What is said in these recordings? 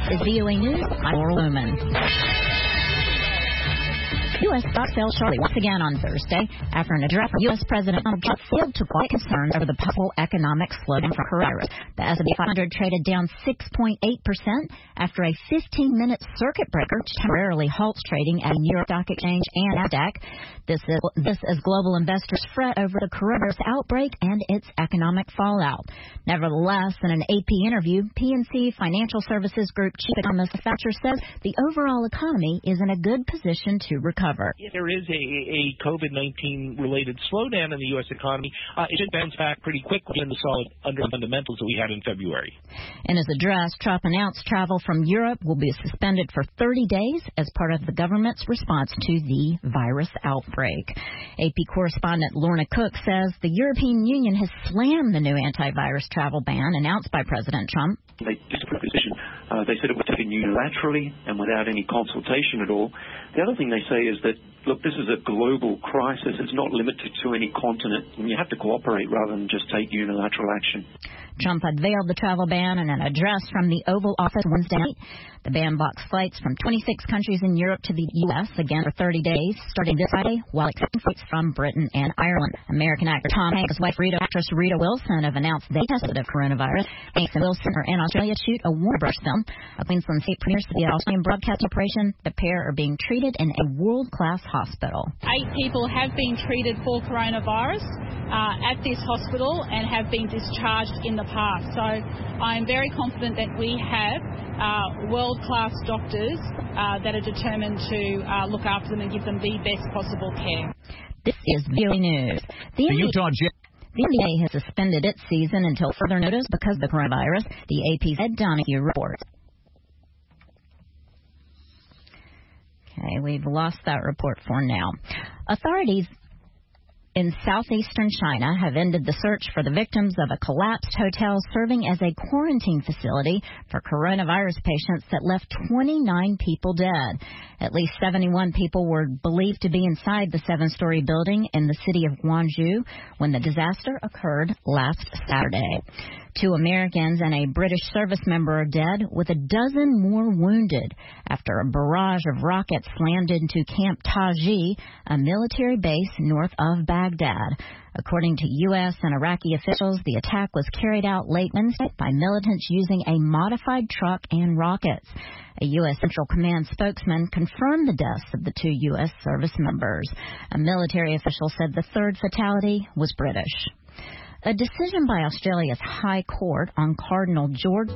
is VOA News. I'm Laurel Lumen. U.S. stock fell sharply once again on Thursday after an address from U.S. President Donald Trump failed to quiet concerns over the possible economic slowdown from coronavirus. The S&P 500 traded down 6.8% after a 15-minute circuit breaker temporarily halts trading at New York Stock Exchange and Nasdaq. This as global investors fret over the coronavirus outbreak and its economic fallout. Nevertheless, in an AP interview, PNC Financial Services Group Chief Economist Thatcher says the overall economy is in a good position to recover. There is a COVID-19 related slowdown in the U.S. economy. It should bounce back pretty quickly in the solid fundamentals that we had in February. In his address, Trump announced travel from Europe will be suspended for 30 days as part of the government's response to the virus outbreak. AP correspondent Lorna Cook says the European Union has slammed the new antivirus travel ban announced by President Trump. They took a position. They said it was taken unilaterally and without any consultation at all. The other thing they say is that, look, this is a global crisis. It's not limited to any continent, and you have to cooperate rather than just take unilateral action. Trump unveiled the travel ban in an address from the Oval Office Wednesday night. The ban blocks flights from 26 countries in Europe to the U.S., again for 30 days, starting this Friday, while accepting flights from Britain and Ireland. American actor Tom Hanks' wife, actress Rita Wilson, have announced they tested of coronavirus. Hanks and Wilson are in Australia to shoot a Warner Bros. Film. A Queensland state premieres to the Australian Broadcast Corporation. The pair are being treated in a world-class hospital. 8 people have been treated for coronavirus at this hospital and have been discharged in the past. So I'm very confident that we have world-class doctors that are determined to look after them and give them the best possible care. This is VOA News. The NBA has suspended its season until further notice because of the coronavirus, the AP's Ed Donahue reports. Okay, we've lost that report for now. Authorities in southeastern China have ended the search for the victims of a collapsed hotel serving as a quarantine facility for coronavirus patients that left 29 people dead. At least 71 people were believed to be inside the 7-story building in the city of Guangzhou when the disaster occurred last Saturday. 2 Americans and a British service member are dead, with a dozen more wounded after a barrage of rockets slammed into Camp Taji, a military base north of Baghdad. According to U.S. and Iraqi officials, the attack was carried out late Wednesday by militants using a modified truck and rockets. A U.S. Central Command spokesman confirmed the deaths of the 2 U.S. service members. A military official said the third fatality was British. A decision by Australia's High Court on Cardinal George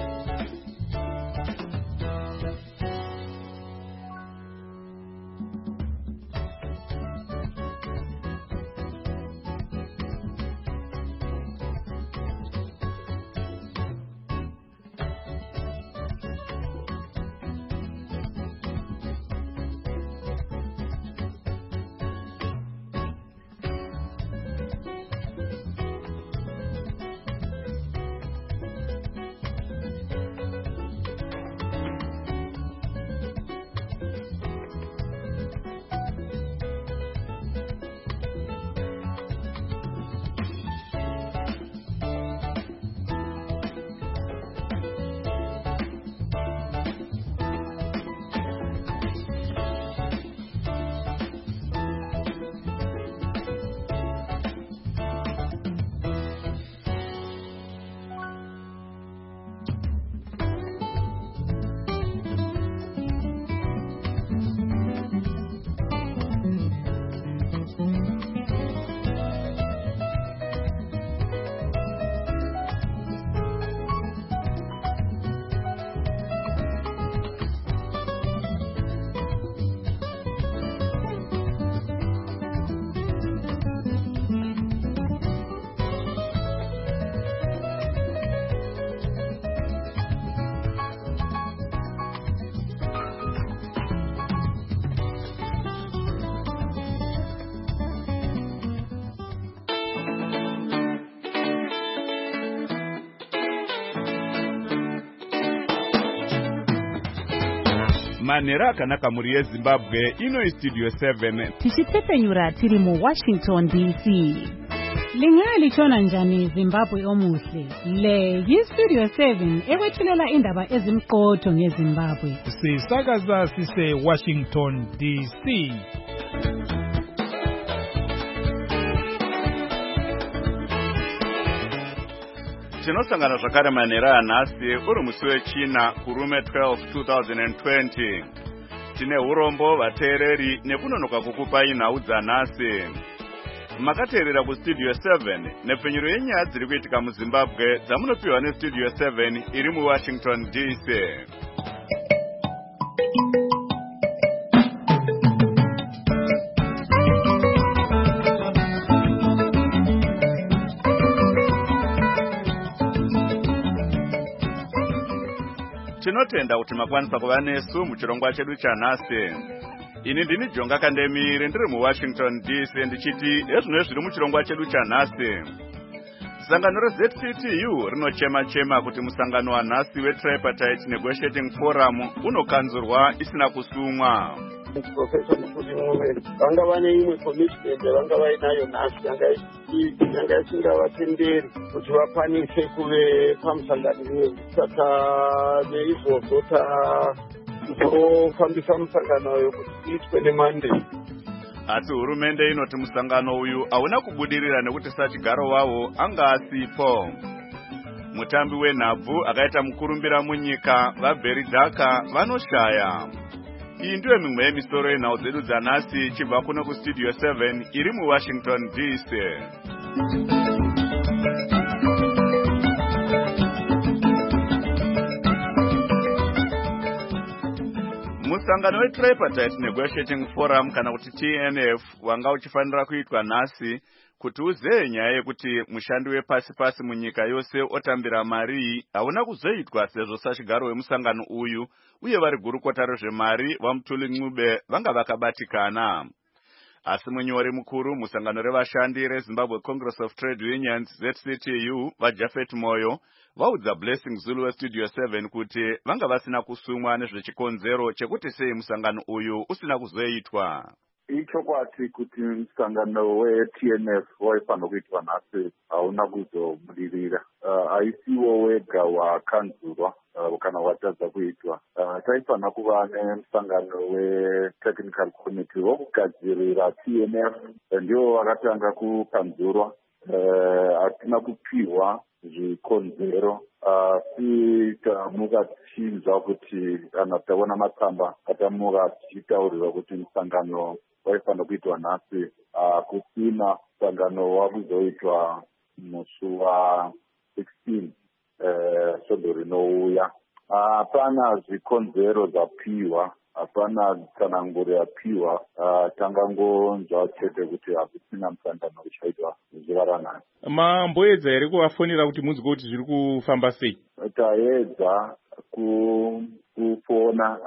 Manera kanaka muri Zimbabwe ino studio 7 tichitepenyura tiri mu Washington DC. Lingalitshona njani Zimbabwe omuhle? Le yiStudio 7 ekwethulela indaba ezimqotho ngeZimbabwe. Sisakaza sise Washington DC. Tinosangana zvakare manhera anhasi uri musi wechina kurume 12 2020. Tine urombo vateereri nekunonoka kukupai nhau dzanhasi. Makateerera kuStudio 7 nepfenyuro yenyaya dziri kuitika muZimbabwe dzamunopiwa neStudio 7 iri muWashington DC. Tinotenda kuti makwanisa kuva nesu muchirongwa chedu chanhasi. Ini ndini Jonga Kandemiri ndiri muWashington DC ndichiti ezvino zviri muchirongwa chedu chanhasi. Sangano reZCTU rinochema kuti musangano wanhasi weTripartite Negotiating Forum unokanzurwa isina kusumwa. Professor Mukudi Mwemere vanga vane imwe commitment vanga vainayo nhasi yanga isingavatenderi kuti vakwanise kuve pamusangano iwoyo. Saka neizvozvo tofambisa musangano wayo kuti iitwe neMonday. Asi hurumende inoti musangano uyu hauna kubudirira nekuti sachigaro wavo anga asipo. Mutambi wenhabvu akaita mukurumbira munyika vaBerry Daka vanoshaya. Iyi ndiyo mimwe yemisoro yenhau dzedu dzanhasi chibva kuno kuStudio 7 iri muWashington DC. Musangano weTripartite Negotiating Forum kana kuti TNF wanga uchifanira kuitwa nhasi kuti uzive nyaya yekuti mushandi wepasi-pasi munyika yose otambira mari hauna kuzoitwa sezvo sachigaro wemusangano uyu uye vari gurukota rezvemari vaMutuli Ncube vanga vakabatikana. Asi munyori mukuru musangano revashandi reZimbabwe Congress of Trade Unions ZCTU vaJapheth Moyo vaudza Blessing Zulu weStudio 7 kuti vanga vasina kusumwa nezvechikonzero chekuti sei musangano uyu usina kuzoitwa. Ichokwadi kuti musangano weTNF waifanira kuitwa nhasi hauna kuzobudirira. Haisiwo wega wakanzurwa kana watadza kuitwa. Taifanira kuva nemusangano weTechnical Committee wokugadzirira TNF ndiwo wakatanga kukanzurwa. Hatina kupiwa zvikonzero asi tamuka tichizwa kuti kana taona matsamba atamuka tichitaurirwa kuti musangano waifanira kuitwa nhasi kusina musangano wakuzoitwa musi wa16 svondo rinouya. Hapana zvikonzero zvapiwa, hapana tsananguro yapiwa, tangangonzwa chete kuti hakusina musangano uchaitwa zuva ranhasi. Mamboedza here kuvafonera kuti munzwe kuti zviri kufamba sei? Taedza kufona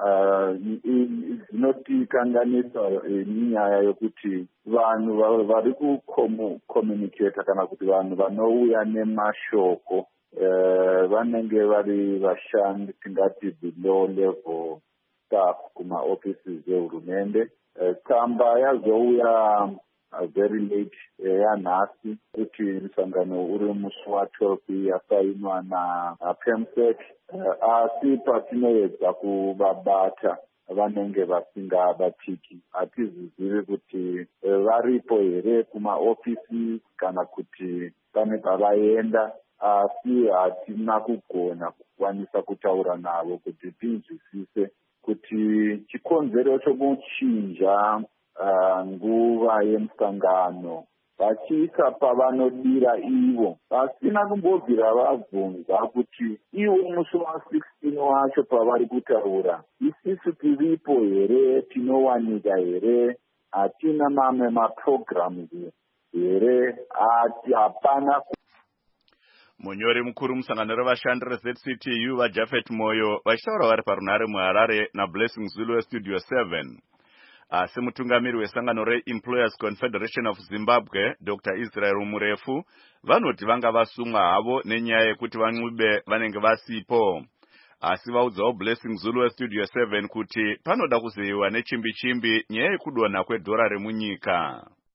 zvinotikanganisa nyaya yokuti vanhu vari kucommunicata kana kuti vanhu vanouya nemashoko vanenge vari vashandi tingati below level staff kumaoffices ehurumende. Tsamba yazouya very late yanhasi kuti musangano uri musi wa12 yasainwa naPEMSEC, asi patinoedza kuvabata vanenge vasingabatiki. Hatizizivi kuti varipo here kumaofisi kana kuti pane pavaenda, asi hatina kugona kukwanisa kutaura navo kuti tinzwisise kuti chikonzero chokuchinja nguva yemusangano vachiisa pavanodira ivo vasina kumbobvira vabvunza kuti ivo musi wa16 wacho pavari kutaura isisu tiripo here, tinowanika here, hatina mamwe maprograms here, hapana. Munyori mukuru musangano revashandi reZCTU vaJapheth Moyo vachitaura vari parunhare muHarare naBlessing Zulu weStudio 7. Asi mutungamiri wesangano reEmployers Confederation of Zimbabwe Dr. Israel Murefu vanoti vanga vasumwa havo nenyaya yekuti vaNcube vanenge vasipo. Asi vaudzawo Blessing Zulu weStudio 7 kuti panoda kuzeyiwa nechimbi-chimbi nyaya yekudonha kwedhora remunyika.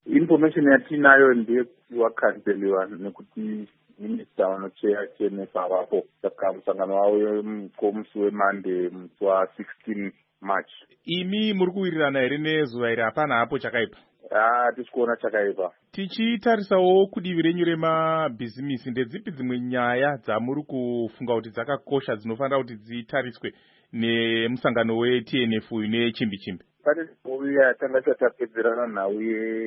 information yatinayo ndeyekuti wakanseliwa nekuti minista vanocheya TNF avapo saka musangano wavo musi weMonday musi wa16 March. Imi muri kuwirirana here nezuva iri? Hapana hapo chakaipa? Tichikuona chakaipa. Tichitarisawo kudivi renyu remabhizimisi, ndedzipi dzimwe nyaya dzamuri kufunga kuti dzakakosha dzinofanira kuti dzitariswe nemusangano weTNF nechimbi chimbi? Pane uya tanga tapedzerana nhau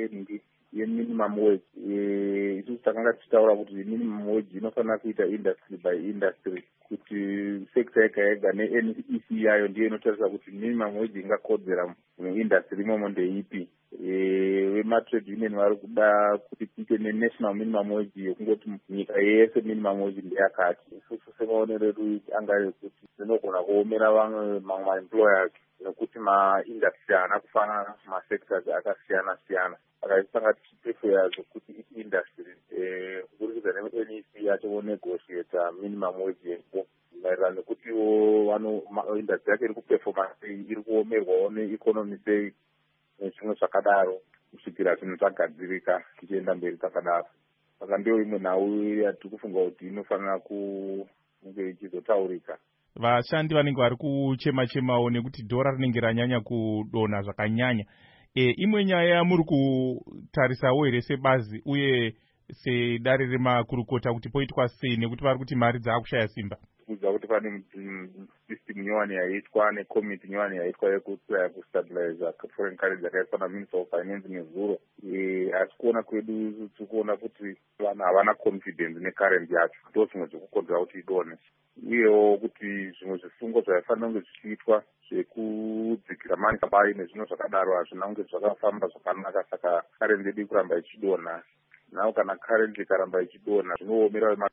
yeminimum wage. Isusu takanga tichitaura kuti minimum wage inofanira kuita industry by industry, kuti sector yega yega neNEC yayo ndiyo inotarisa kuti minimum wage ingakodzera muindustry imomo ndeipi. Vematrade union vari kuda kuti tiite nenational minimum wage yekungoti nyika yese minimum wage ndeyakati. Isusu semaonero edu anga kuti zinogona kuomera mamwe maemployers nekuti maindustry haana kufanana, masectors akasiyana siyana. Saka tichiprefer kuti industry kuburikidza neNEC yacho negotiate minimum wage yepo maererano nekutiwo industry yake iri kuperforma sei, iri kuomerwawo neeconomy sei nezvimwe zvakadaro kusvikira zvinhu zvagadzirika tichienda mberi takadaro. Saka ndiyo imwe nhau yatiri kufunga kuti inofanira kunge ichizotaurika. Vashandi vanenge vari kuchema-chemawo nekuti dhora rinenge ranyanya kudonha zvakanyanya. Imwe nyaya muri kutarisawo here sebazi uye sedare remakurukota kuti poitwa sei, nekuti vari kuti mari dzaakushaya simba? Kuudza kuti pane system nyowani yaitwa nekomiti nyowani yaitwa yekustabiliza foreign currency yakaiswa naMinister of Finance nezuro. Asi kuona kwedu tikuona kuti vanhu havana confidence necurrency yacho, ndo zvimwe zvekukonzera kuti idonhe. Uyewo kuti zvimwe zvifungo zvaifanira kunge zvichiitwa zvekudzikira mani kabai nezvino zvakadaro hazvina kunge zvakafamba zvakanaka, saka currency yedu kuramba ichidonha. Nawo kana currency ikaramba ichidonha zvinoomera.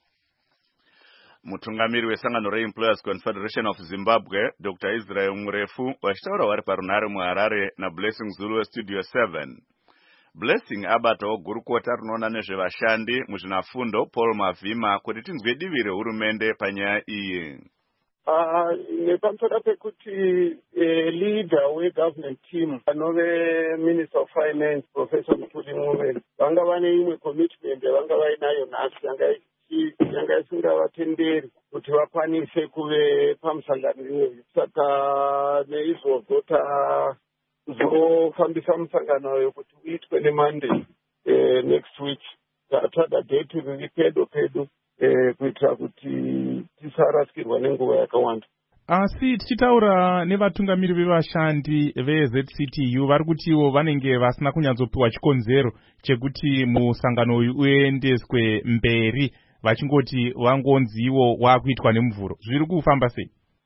Mutungamiri wesangano reEmployers Confederation of Zimbabwe, Dr. Israel Murefu, wachitaura vari parunare muHarare naBlessing Zulu weStudio 7. Blessing abatawo gurukota rinoona nezvevashandi muzvinafundo Paul Mavhima kuti tinzwe divi rehurumende panyaya iyi. Nepamusoro pekuti leader wegovernment team anove Minister of Finance Professor Mutuli Nxumalo vanga vane imwe commitment yavanga vainayo nhasi yanga isingavatenderi kuti vakwanise kuve pamusangano iwoyo. Saka neizvozvo tazofambisa musangano uyo kuti uitwe neMonday next week. Tatsvaga date riri pedo kuitira kuti tisarasikirwa nenguva yakawanda. Asi tichitaura nevatungamiri vevashandi veZCTU vari kutiwo vanenge vasina kunyatsopiwa chikonzero chekuti musangano uyu uendeswe mberi, vachingoti wangonziwo waakuitwa nemuvhuro. Zviri kufamba sei?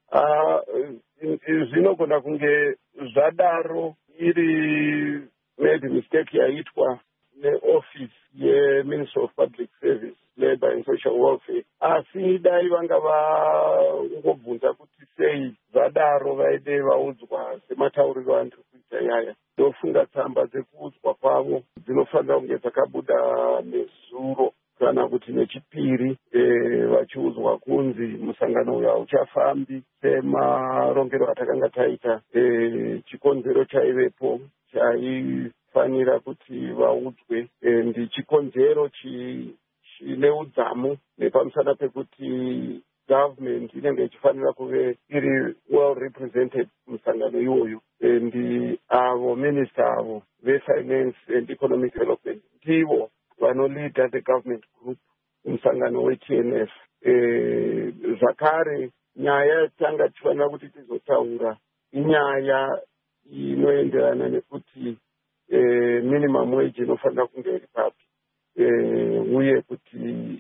Zvinogona kunge zvadaro iri maybe mistake yaitwa neoffice yeMinister of Public Service, Labour and Social Welfare. Asi dai vanga vangobvunza kuti sei zvadaro vaide vaudzwa sematauriro andiri kuita yaya. Ndofunga tsamba dzekuudzwa kwavo dzinofanira kunge dzakabuda nezuro kana kuti nechipiri, vachiudzwa kunzi musangano uyu hauchafambi semarongero atakanga taita. Chikonzero chaivepo chaifanira kuti vaudzwe ndichikonzero chine udzamu nepamusana pekuti government inenge ichifanira kuve iri well represented musangano iwoyo. Avo minister avo vefinance and economic development ndivo vanolida the government group musangano weTNF. Zvakare nyaya yatanga tifanira kuti tizotaura inyaya inoenderana nekuti minimum wage inofanira kunge iri papi, uye kuti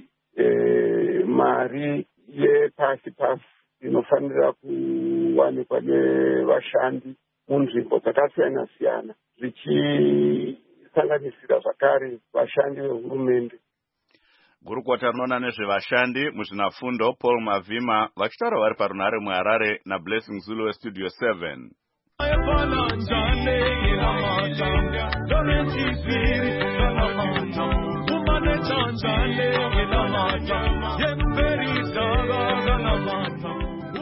mari yepasi inofanira kuwanikwa nevashandi munzvimbo dzakasiyana siyana, zvichisanganisira zvakare vashandi vehurumende. Gurukota rinoona nezvevashandi muzvinafundo Paul Mavhima vachitaura vari parunare muHarare naBlessing Zulu weStudio 7.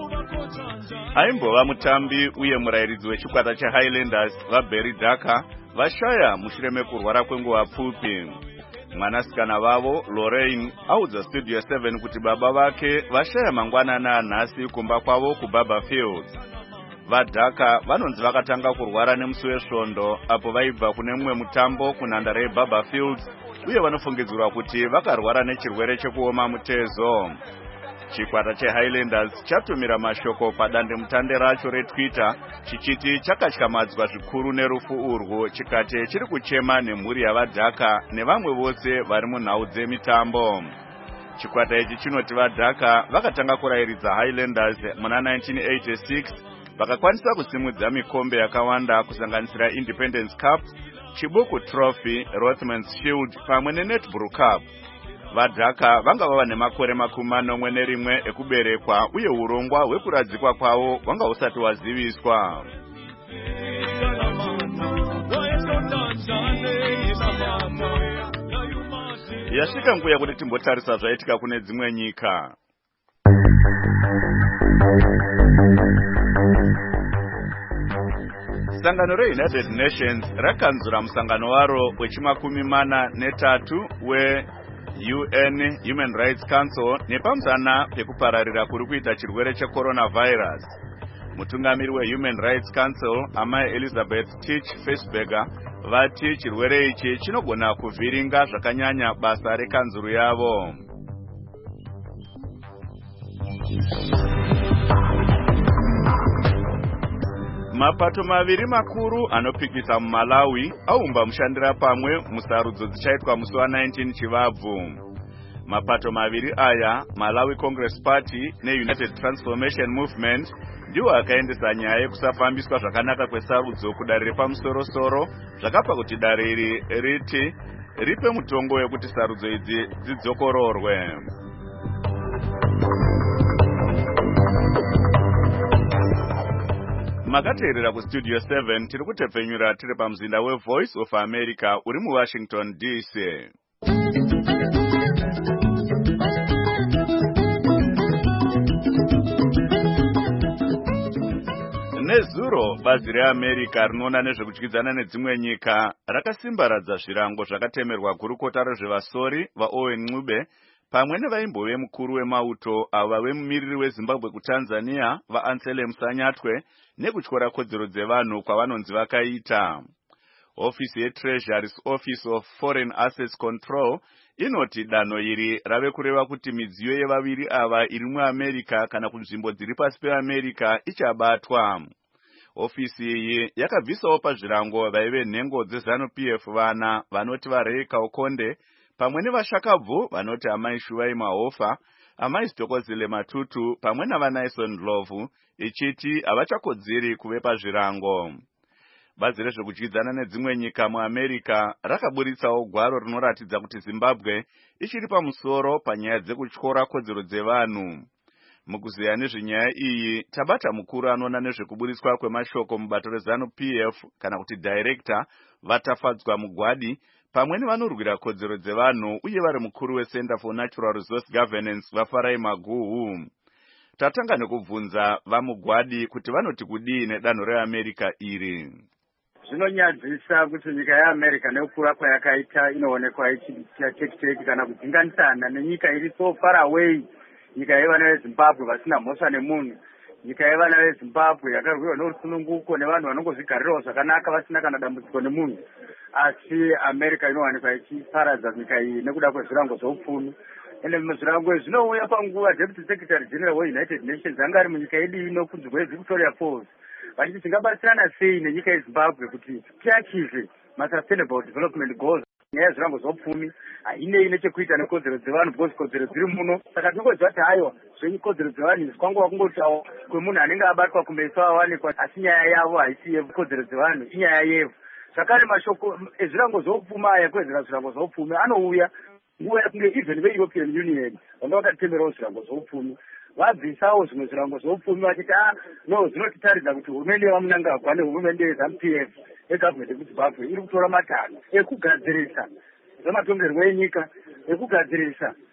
Aimbova mutambi uye murayiridzi wechikwata cheHighlanders vaBerry Daka vashaya mushure mekurwara kwenguva pfupi. Mwanasikana vavo Lorraine audza Studio 7 kuti baba vake vashaya mangwanana anhasi kumba kwavo kuBaba Fields. Vadhaka vanonzi vakatanga kurwara nemusi wesvondo apo vaibva kune mumwe mutambo kunhandare yeBaba Fields uye vanofungidzirwa kuti vakarwara nechirwere chekuoma mutezo. Chikwata cheHighlanders chatumira mashoko padandemutande racho reTwitter chichiti chakatyamadzwa zvikuru nerufu urwu chikati chiri kuchema nemhuri yavadhaka nevamwe vose vari munhau dzemitambo. Chikwata ichi chinoti vadhaka vakatanga kurairidza Highlanders muna 1986 vakakwanisa kusimudza mikombe yakawanda kusanganisira Independence Cup, Chibuku Trophy, Rothmans Shield pamwe neNetball Cup. Vadhaka vanga vava nemakore 41 ekuberekwa uye urongwa hwekuradzikwa kwavo hwanga husati hwaziviswa. Yasvika nguva kuti timbotarisa zvaitika kune dzimwe nyika. Sangano reUnited Nations rakanzura musangano waro wechi43 we-UN Human Rights Council nepamusana pekupararira kuri kuita chirwere checoronavirus. Mutungamiri weHuman Rights Council amai Elizabeth Tisch-Fesberger vati chirwere ichi chinogona kuvhiringa zvakanyanya basa rekanzuru yavo. Mapato maviri makuru anopikisa muMalawi aumba mushandira pamwe musarudzo dzichaitwa musi wa19 Chivabvu. Mapato maviri aya, Malawi Congress Party neUnited Transformation Movement, ndiwo akaendesa nyaya yekusafambiswa zvakanaka kwesarudzo kudare repamusoro-soro, zvakapa kuti dare iri riti ripe mutongo wekuti sarudzo idzi dzidzokororwe. Makateerera kuStudio 7 tiri kutepfenyura tiri pamuzinda weVoice of America uri muWashington DC. Nezuro bazi reAmerica rinoona nezvekudyidzana nedzimwe nyika rakasimbaradza zvirango zvakatemerwa gurukota rezvevasori vaOwen Ncube pamwe nevaimbove mukuru wemauto ava vemumiriri weZimbabwe kuTanzania vaAnselm Sanyatwe nekutyora kodzero dzevanhu kwavanonzi vakaita. Ofisi yeTreasury's Office of Foreign Assets Control inoti danho iri rave kureva kuti midziyo yevaviri ava iri muAmerica kana kunzvimbo dziri pasi peAmerica ichabatwa. Ofisi iyi yakabvisawo pazvirango vaive nhengo dzeZANU-PF vana vanoti vaRay Kaukonde pamwe nevashakabvu vanoti amai Shuvai Mahofa, amai Stokozile Matutu pamwe navaNyson Ndlovu ichiti havachakodzeri kuve pazvirango. Bazi rezvekudyidzana nedzimwe nyika muAmerica rakaburitsawo gwaro rinoratidza kuti Zimbabwe ichiri pamusoro panyaya dzekutyora kodzero dzevanhu. Mukuziya nezvenyaya iyi, tabata mukuru anoona nezvekuburitswa kwemashoko mubato reZANU-PF kana kuti director Vatafadzwa Mugwadi pamwe nevanorwira kodzero dzevanhu uye vari mukuru weCenter for Natural Resource Governance vaFarai Maguhu. Tatanga nekubvunza vaMugwadi kuti vanoti kudii nedanho reAmerica iri. Zvinonyadzisa kuti nyika yeAmerica nekukura kwayakaita inoonekwa ichiita teki kana kudzinganisana nenyika iri so far away. Nyika yevana veZimbabwe vasina mhosva nemunhu, nyika yevana veZimbabwe yakarwiwa norusununguko nevanhu vanongozvigarirawo zvakanaka vasina kana dambudziko nemunhu. Asi America inowanikwa ichiparadza nyika iyi nekuda kwezvirango zveupfumi. Ende zvirango zvinouya panguva Deputy Secretary General weUnited Nations anga ari munyika yedu ino kunzi kweVictoria Falls. Vachiti tingabatsirana sei nenyika yeZimbabwe kuti tiachieve maSustainable Development Goals. Nyaya yezvirango zveupfumi hainei nechekuita nekodzero dzevanhu because kodzero dziri muno. Saka tinokuziva kuti hayo zvekodzero dzevanhu izvi kwanguva kungotawo kwemunhu anenge abatwa kumbesa awanikwa, asi nyaya yavo haisi yekodzero dzevanhu, inyaya yevo. Zvakare mashoko ezvirango zveupfumi aya kwezera zvirango zveupfumi anouya nguva yekunge even veEuropean Union vanga vakatemerawo zvirango zveupfumi vabvisawo zvimwe zvirango zveupfumi vachiti no zvinotitaridza kuti hurumende yevaMunangagwa nehurumende yeZANU-PF egavhumende yekuZimbabwe iri kutora matanho ekugadzirisa zvematongerwo enyika, ekugadzirisa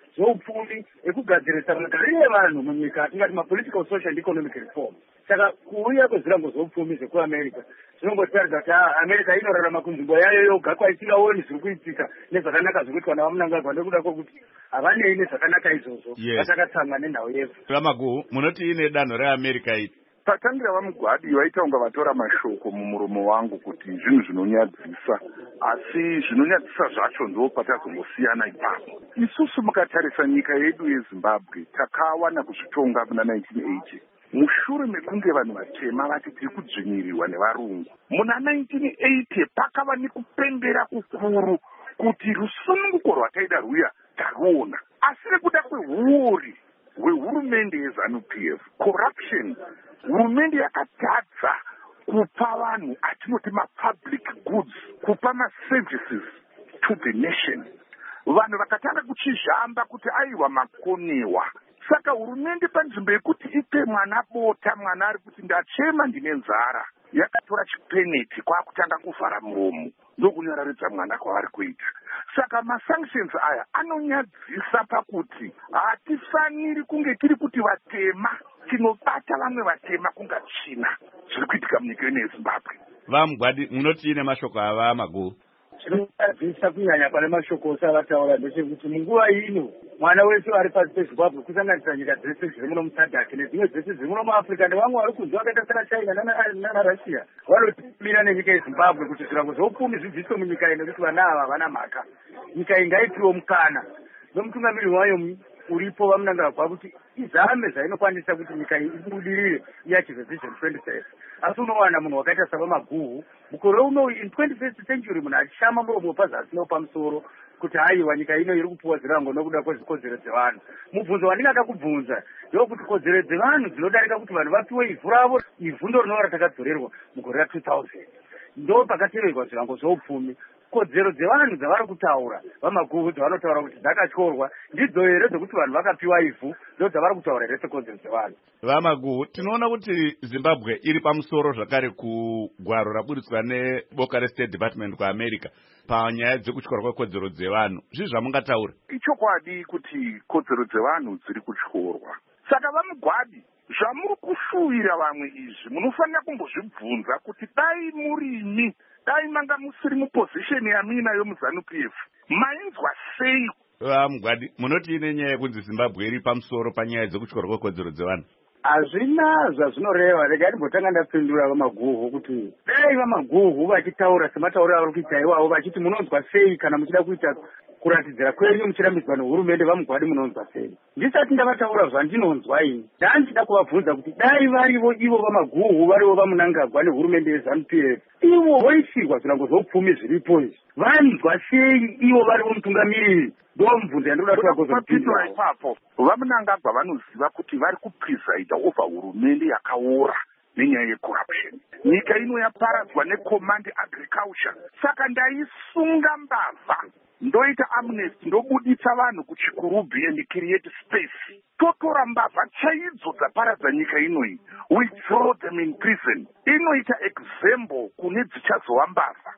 zveupfumi ekugadzirisa magariro evanhu munyika atingati mapolitical social and economic reform. Saka kuuya kwezvirango zveupfumi zvekuamerica zvinongotaridza kuti america inorarama kunzvimbo yayo yoga kwaisingaoni zviri kuitika nezvakanaka zvekuitwa navamunangagwa nekuda kwokuti havanei nezvakanaka izvozvo vatakatsamwa nenhau yedu. Ramaguhu, munoti ine danho reamerica iri? Tatangira vamugwadi vaita kunga vatora mashoko mumuromo wangu kuti zvinhu zvinonyadzisa, asi zvinonyadzisa zvacho ndo patazongosiyana ipapo. Isusu mukatarisa nyika yedu yeZimbabwe takawana kuzvitonga muna 1980 mushure mekunge vanhu vatema vati tiri kudzvinyirirwa nevarungu. Muna 1980 pakava nekupembera kukuru kuti rusununguko rwataida rwuya taruona, asi nekuda kwehuori hwehurumende yeZANU-PF, corruption, hurumende yakatadza kupa vanhu atinoti mapublic goods, kupa maservices to the nation. Vanhu vakatanga kuchizhamba kuti aiwa makonewa. Saka hurumende panzvimbo yekuti ipe mwana bota, mwana ari kuti ndachema ndine nzara, yakatora chipeneti kwakutanga kuvhara muromo ndokunyoraridza mwana kwavari kuita. Saka masanctions aya anonyadzisa pakuti hatifaniri kunge tiri kuti vatema tinobata vamwe vatema kunga china zviri kuitika munyika ino yeZimbabwe. Vamugwadi, munoti ine mashoko ava Maguhu? Chinotadzisa kunyanya pane mashoko ose avataura ndechekuti munguva ino mwana wese ari pasi peZimbabwe kusanganisa nyika dzese dziri muno musadhaki nedzimwe dzese dziri muno muAfrica nevamwe vari kunzi vakaita sana China nanaRussia vanotimira nenyika yeZimbabwe kuti zvirango zveupfumi zvidzidziswe munyika ino kuti vana ava havana mhaka. Nyika iyi ngaipiwe mukana nomutungamiriri wayo uripo vamunangagwa kuti izame zvainokwanisa kuti nyika iyi ibudirire iachivhe Vision 2030. Asi unowana munhu wakaita saVamaguhu mukore uno in 21st century munhu achishama muromo pazasi nepamusoro kuti haiwa nyika ino iri kupuwa zvirango nokuda kwezvikodzero dzevanhu. Mubvunzo wandingada kubvunza ndokuti kodzero dzevanhu dzinodarika kuti vanhu vapiwe ivhu ravo, ivhu ndo rinova ratakadzorerwa mugore ra2000 ndo pakateverwa zvirango zveupfumi. Kodzero dzevanhu dzavari kutaura Vamaguhu dzavanotaura kuti dzakatyorwa ndidzo here dzekuti vanhu vakapiwa ivhu ndo dzavari kutaura here sekodzero dzevanhu. Vamaguhu, tinoona kuti Zimbabwe iri pamusoro zvakare kugwaro raburitswa neboka reState Department kuAmerica panyaya dzekutyora kwekodzero dzevanhu. Zvizvi zvamungataura? Ichokwadi kuti kodzero dzevanhu dziri kutyorwa. Saka Vamugwadi, zvamuri kushuwira vamwe izvi munofanira kumbozvibvunza kuti dai murini, dai manga musiri mupozisheni yamina yomuZANU-PF mainzwa sei? Vamugwadi, munoti ine nyaya yekunzi Zimbabwe iri pamusoro panyaya dzekutyora kwekodzero dzevanhu? Hazvina zvazvinoreva. Regai ndimbotanga ndapindura Vamaguhu kuti dai Vamaguhu vachitaura sematauriro avari kuita iwavo vachiti munonzwa sei kana muchida kuita kuratidzira kwenyu muchirambidzwa nehurumende Vamugwadi munonzwa sei. Ndisati ndavataura zvandinonzwa ini ndanchida kuvabvunza kuti dai varivo ivo Vamaguhu varivo vamunangagwa nehurumende yeZANU-PF ivo voisirwa zvirango zveupfumi zviripo izvi vanzwa sei ivo varivo mutungamiriri? Ndomubvunzo yandoda kuvakozapindura ipapo. Vamunangagwa vanoziva kuti vari kupresida over hurumende yakaora nenyaya yecorruption. Nyika ino yaparadzwa necommand agriculture. Saka ndaisunga mbavha ndoita amnesty ndobuditsa vanhu kuchikurubhi and create space. Totora mbavha chaidzo dzaparadza nyika inoi, we throw them in prison. Inoita example kune dzichazova mbavha.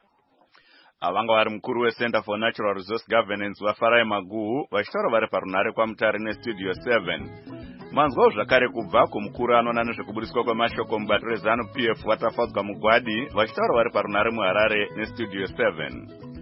Avanga vari mukuru weCenter for Natural Resource Governance vaFarai Maguhu vachitaura vari parunare kwaMutare neStudio 7. Manzwawo zvakare kubva kumukuru anoona nezvekuburiswa kwemashoko mubato reZANU-PF Watafadzwa Mugwadi vachitaura vari parunare muHarare neStudio 7.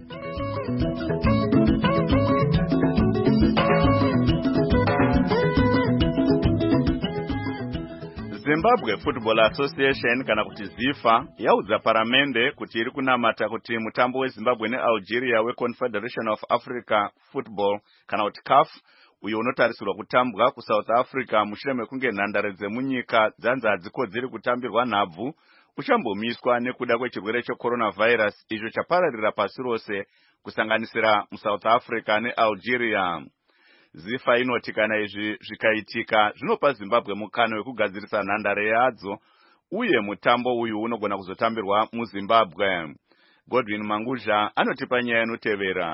Zimbabwe Football Association kana kuti ZIFA yaudza paramende kuti iri kunamata kuti mutambo weZimbabwe neAlgeria weConfederation of Africa Football kana kuti CAF uyo unotarisirwa kutambwa kuSouth Africa mushure mekunge nhandare dzemunyika dzanzi hadzikodzeri kutambirwa nhabvu uchambomiswa nekuda kwechirwere checoronavirus icho chapararira pasi rose kusanganisira muSouth Africa neAlgeria. ZIFA inoti kana izvi zvikaitika zvinopa Zimbabwe mukana wekugadzirisa nhandare yadzo uye mutambo uyu unogona kuzotambirwa muZimbabwe. Godwin Manguzha anotipa nyaya inotevera.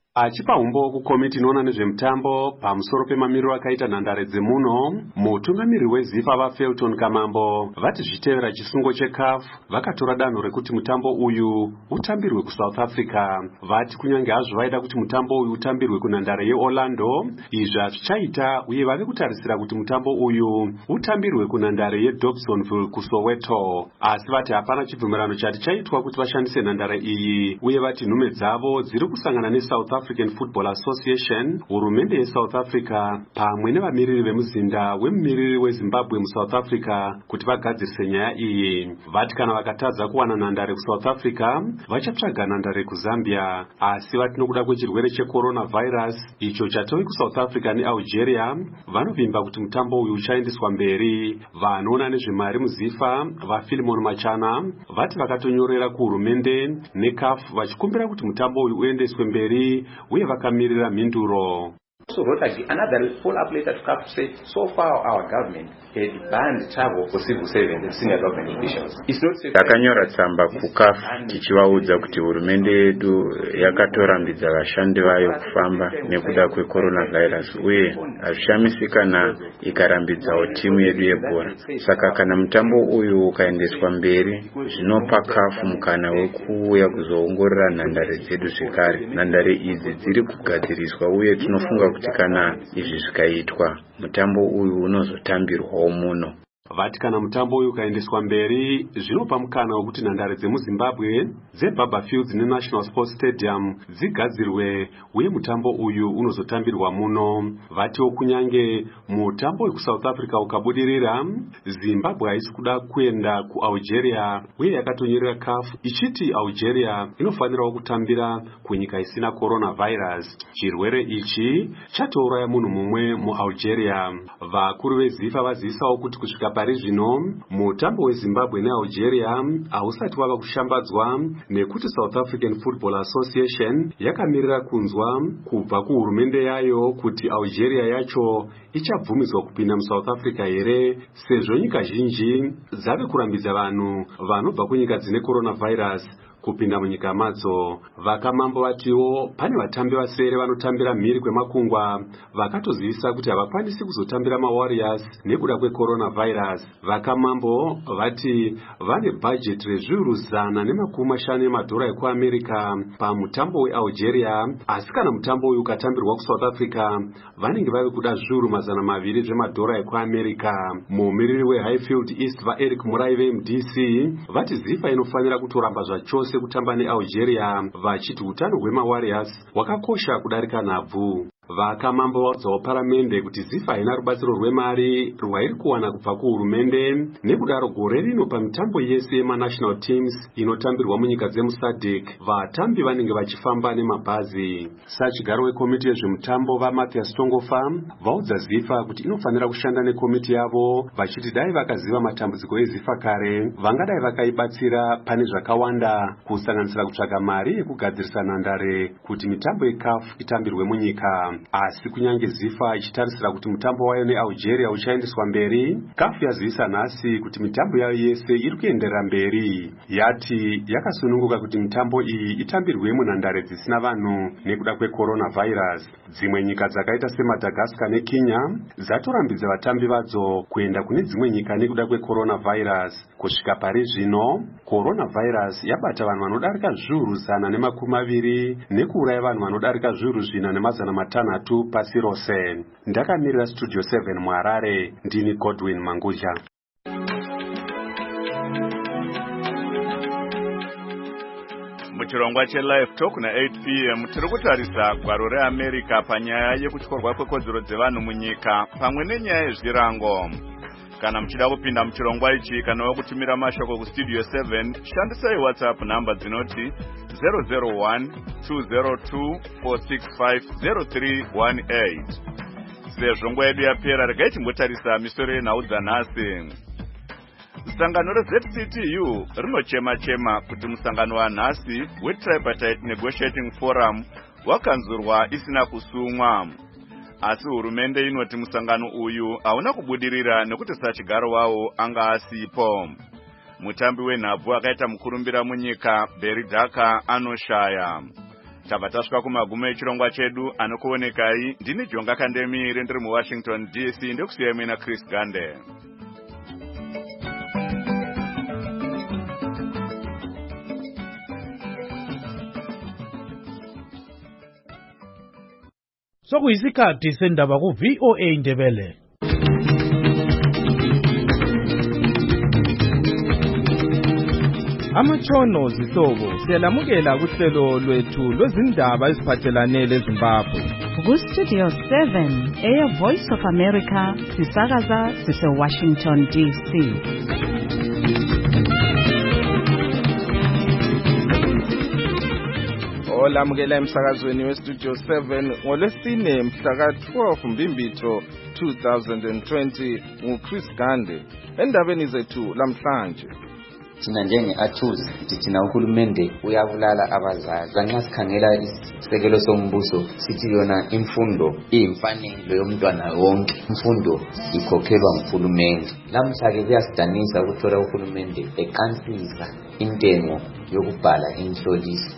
Achipa umbo kukomiti inoona nezvemutambo pamusoro pemamiriro akaita nhandare dzemuno, mutungamiri weZIFA vaFelton Kamambo vati zvitevera chisungo cheCAF vakatora danho rekuti mutambo uyu utambirwe kuSouth Africa. Vati kunyange hazvo vaida kuti mutambo uyu utambirwe kunhandare yeOrlando, izvi hazvichaita uye vave kutarisira kuti mutambo uyu utambirwe kunhandare yeDobsonville kuSoweto. Asi vati hapana chibvumirano chati chaitwa kuti vashandise nhandare iyi, uye vati nhume dzavo dziri kusangana neSouth African Football Association, hurumende yeSouth Africa pamwe nevamiriri vemuzinda wemumiriri weZimbabwe muSouth Africa kuti vagadzirise nyaya iyi. Vati kana vakatadza kuwana nhandare kuSouth Africa vachatsvaga nhandare kuZambia, asi vati nokuda kwechirwere checoronavirus icho chatove kuSouth Africa neAlgeria vanovimba kuti mutambo uyu uchaendeswa mberi. Vanoona nezvemari muZIFA vaPhilemon Machana vati vakatonyorera kuhurumende neCAF vachikumbira kuti mutambo uyu uendeswe mberi uye vakamirira mhinduro. Also wrote another follow-up letter to CAF to say, so far our government had banned travel for civil servants and senior government officials. Takanyora tsamba kuCAF tichivaudza kuti hurumende yedu yakatorambidza vashandi vayo kufamba nekuda kwecoronavirus, uye hazvishamisiki kana ikarambidzawo timu yedu yebhora. Saka kana mutambo uyu ukaendeswa mberi, zvinopa CAF mukana wekuuya kuzoongorora nhandare dzedu zvekare. Nhandare idzi dziri kugadziriswa uye tinofunga kuti kana izvi zvikaitwa mutambo uyu unozotambirwawo muno. Vati kana mutambo uyu ukaendeswa mberi zvinopa mukana wekuti nhandare dzemuZimbabwe dzeBaba Fields neNational Sports Stadium dzigadzirwe uye mutambo uyu unozotambirwa muno. Vatiwo kunyange mutambo wekuSouth Africa ukabudirira, Zimbabwe haisi kuda kuenda kuAlgeria uye yakatonyorera CAF ichiti Algeria inofanirawo kutambira kunyika isina coronavirus. Chirwere ichi chatouraya munhu mumwe muAlgeria. Vakuru veZIFA vazivisawo kuti kusvika pari zvino mutambo weZimbabwe neAlgeria hausati wava kushambadzwa nekuti South African Football Association yakamirira kunzwa kubva kuhurumende yayo kuti Algeria yacho ichabvumidzwa kupinda muSouth Africa here, sezvo nyika zhinji dzave kurambidza vanhu vanobva kunyika dzine coronavirus kupinda munyika madzo. Vakamambo vatiwo pane vatambi vasere vanotambira mhiri kwemakungwa vakatozivisa kuti havakwanisi kuzotambira maWarriors nekuda kwecoronavirus. Vakamambo vati vane bhajeti rezviuru 150 yemadhora ekuAmerica pamutambo weAlgeria, asi kana mutambo uyu ukatambirwa kuSouth Africa vanenge vave kuda zviuru 200 zvemadhora ekuAmerica. Mumiriri weHighfield East vaEric Muraive MDC vati ZIFA inofanira kutoramba zvachose kutamba neAlgeria, vachiti utano hwemaWarriors hwakakosha kudarika nhabvu. Vakamambo vaudzawo paramende kuti ZIFA haina rubatsiro rwemari rwairi kuwana kubva kuhurumende, nekudaro gore rino pamitambo yese yemanational teams inotambirwa munyika dzemuSADC vatambi vanenge vachifamba nemabhazi. Sachigaro wekomiti yezvemutambo vaMathias Tongofa vaudza ZIFA kuti inofanira kushanda nekomiti yavo, vachiti dai vakaziva matambudziko eZIFA kare vangadai vakaibatsira pane zvakawanda, kusanganisira kutsvaga mari yekugadzirisa nhandare kuti mitambo yeCAF itambirwe munyika. Asi kunyange ZIFA ichitarisira kuti mutambo wayo neAlgeria uchaendeswa mberi, CAF yazivisa nhasi kuti mitambo yayo yese iri kuenderera mberi. Yati yakasununguka kuti mitambo iyi itambirwe munhandare dzisina vanhu nekuda kwecoronavirus. Dzimwe nyika dzakaita seMadagascar neKenya dzatorambidza vatambi vadzo kuenda kune dzimwe nyika nekuda kwecoronavirus. Kusvika pari zvino, coronavirus yabata vanhu vanodarika zviuru 120 nekuuraya vanhu vanodarika zviuru 450 pasi rose. Ndakamirira Studio 7 muHarare, ndini Godwin Mangudya. Muchirongwa cheLive Talk na 8 p.m. tiri kutarisa gwaro reAmerica panyaya yekutyorwa kwekodzero dzevanhu munyika pamwe nenyaya yezvirango. Kana muchida kupinda muchirongwa ichi kana kutumira mashoko kuStudio 7, shandisai WhatsApp namba dzinoti 001-202-465-0318. Sezvo nguva yedu yapera, regai timbotarisa misoro yenhau dzanhasi. Sangano reZCTU rinochema-chema kuti musangano wanhasi weTripartite Negotiating Forum wakanzurwa isina kusumwa. Asi hurumende inoti musangano uyu hauna kubudirira nekuti sachigaro wawo anga asipo. Mutambi wenhabvu akaita mukurumbira munyika Barry Daka anoshaya. tabva tasvika kumagumo echirongwa chedu. Anokuonekai ndini Jonga Kandemire ndiri muWashington DC. Ndokusiyai mina Chris Gande. Sokuyisikhathi sendaba ku VOA Indebele. Amatshono zihlobo siyalamukela kuhlelo lwethu lwezindaba eziphathelane leZimbabwe. Ku Studio 7 Air Voice of America sisakaza sise Washington DC. Olamukela emsakazweni weStudio 7 ngolwesine mhla ka-12 Mbimbitho 2020 nguChris Gande. Endabeni zethu lamhlanje, thina njenge-Athuzi thina uhulumende uyabulala abazali. Lanxa sikhangela isisekelo sombuso sithi yona imfundo iyimfanelo yomntwana wonke, imfundo ikhokhelwa nguhulumende. Lamhla-ke kuyasidanisa ukuthola uhulumende eqansisa intengo yokubhala imihloliso.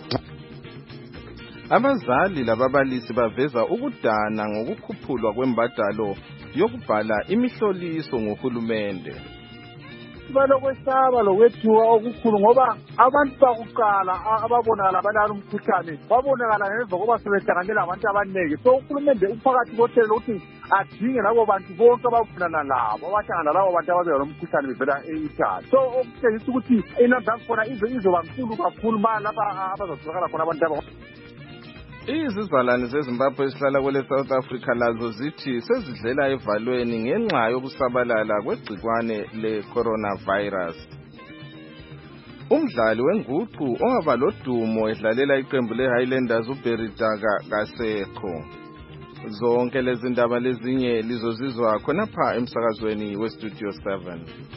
Abazali lababalisi baveza ukudana ngokukhuphulwa kwembadalo yokubhala imihloliso nguhulumende. Balokwesaba lokwethuka okukhulu ngoba abantu bakuqala ababonakala balala umkhuhlane babonakala ngemva kokuba sebehlanganela abantu abaningi. So uhulumende uphakathi kohlelo ukuthi adinge labo bantu bonke abafunana labo abahlangana labo bantu ababeka lo mkhuhlane bevela eItaly. So okutshengisa ukuthi inamba yakhona izoba nkulu kakhulu lapha abazotholakala khona abantu aba. Izizalwane zeZimbabwe esihlala kwele South Africa lazo zithi sezidlela evalweni ngenxa yokusabalala kwegcikwane le-coronavirus. Umdlali wenguqu ongaba lodumo edlalela iqembu le-Highlanders uBerry Daga kasekho. Zonke lezi ndaba lezinye lizozizwa khonapha emsakazweni weStudio 7.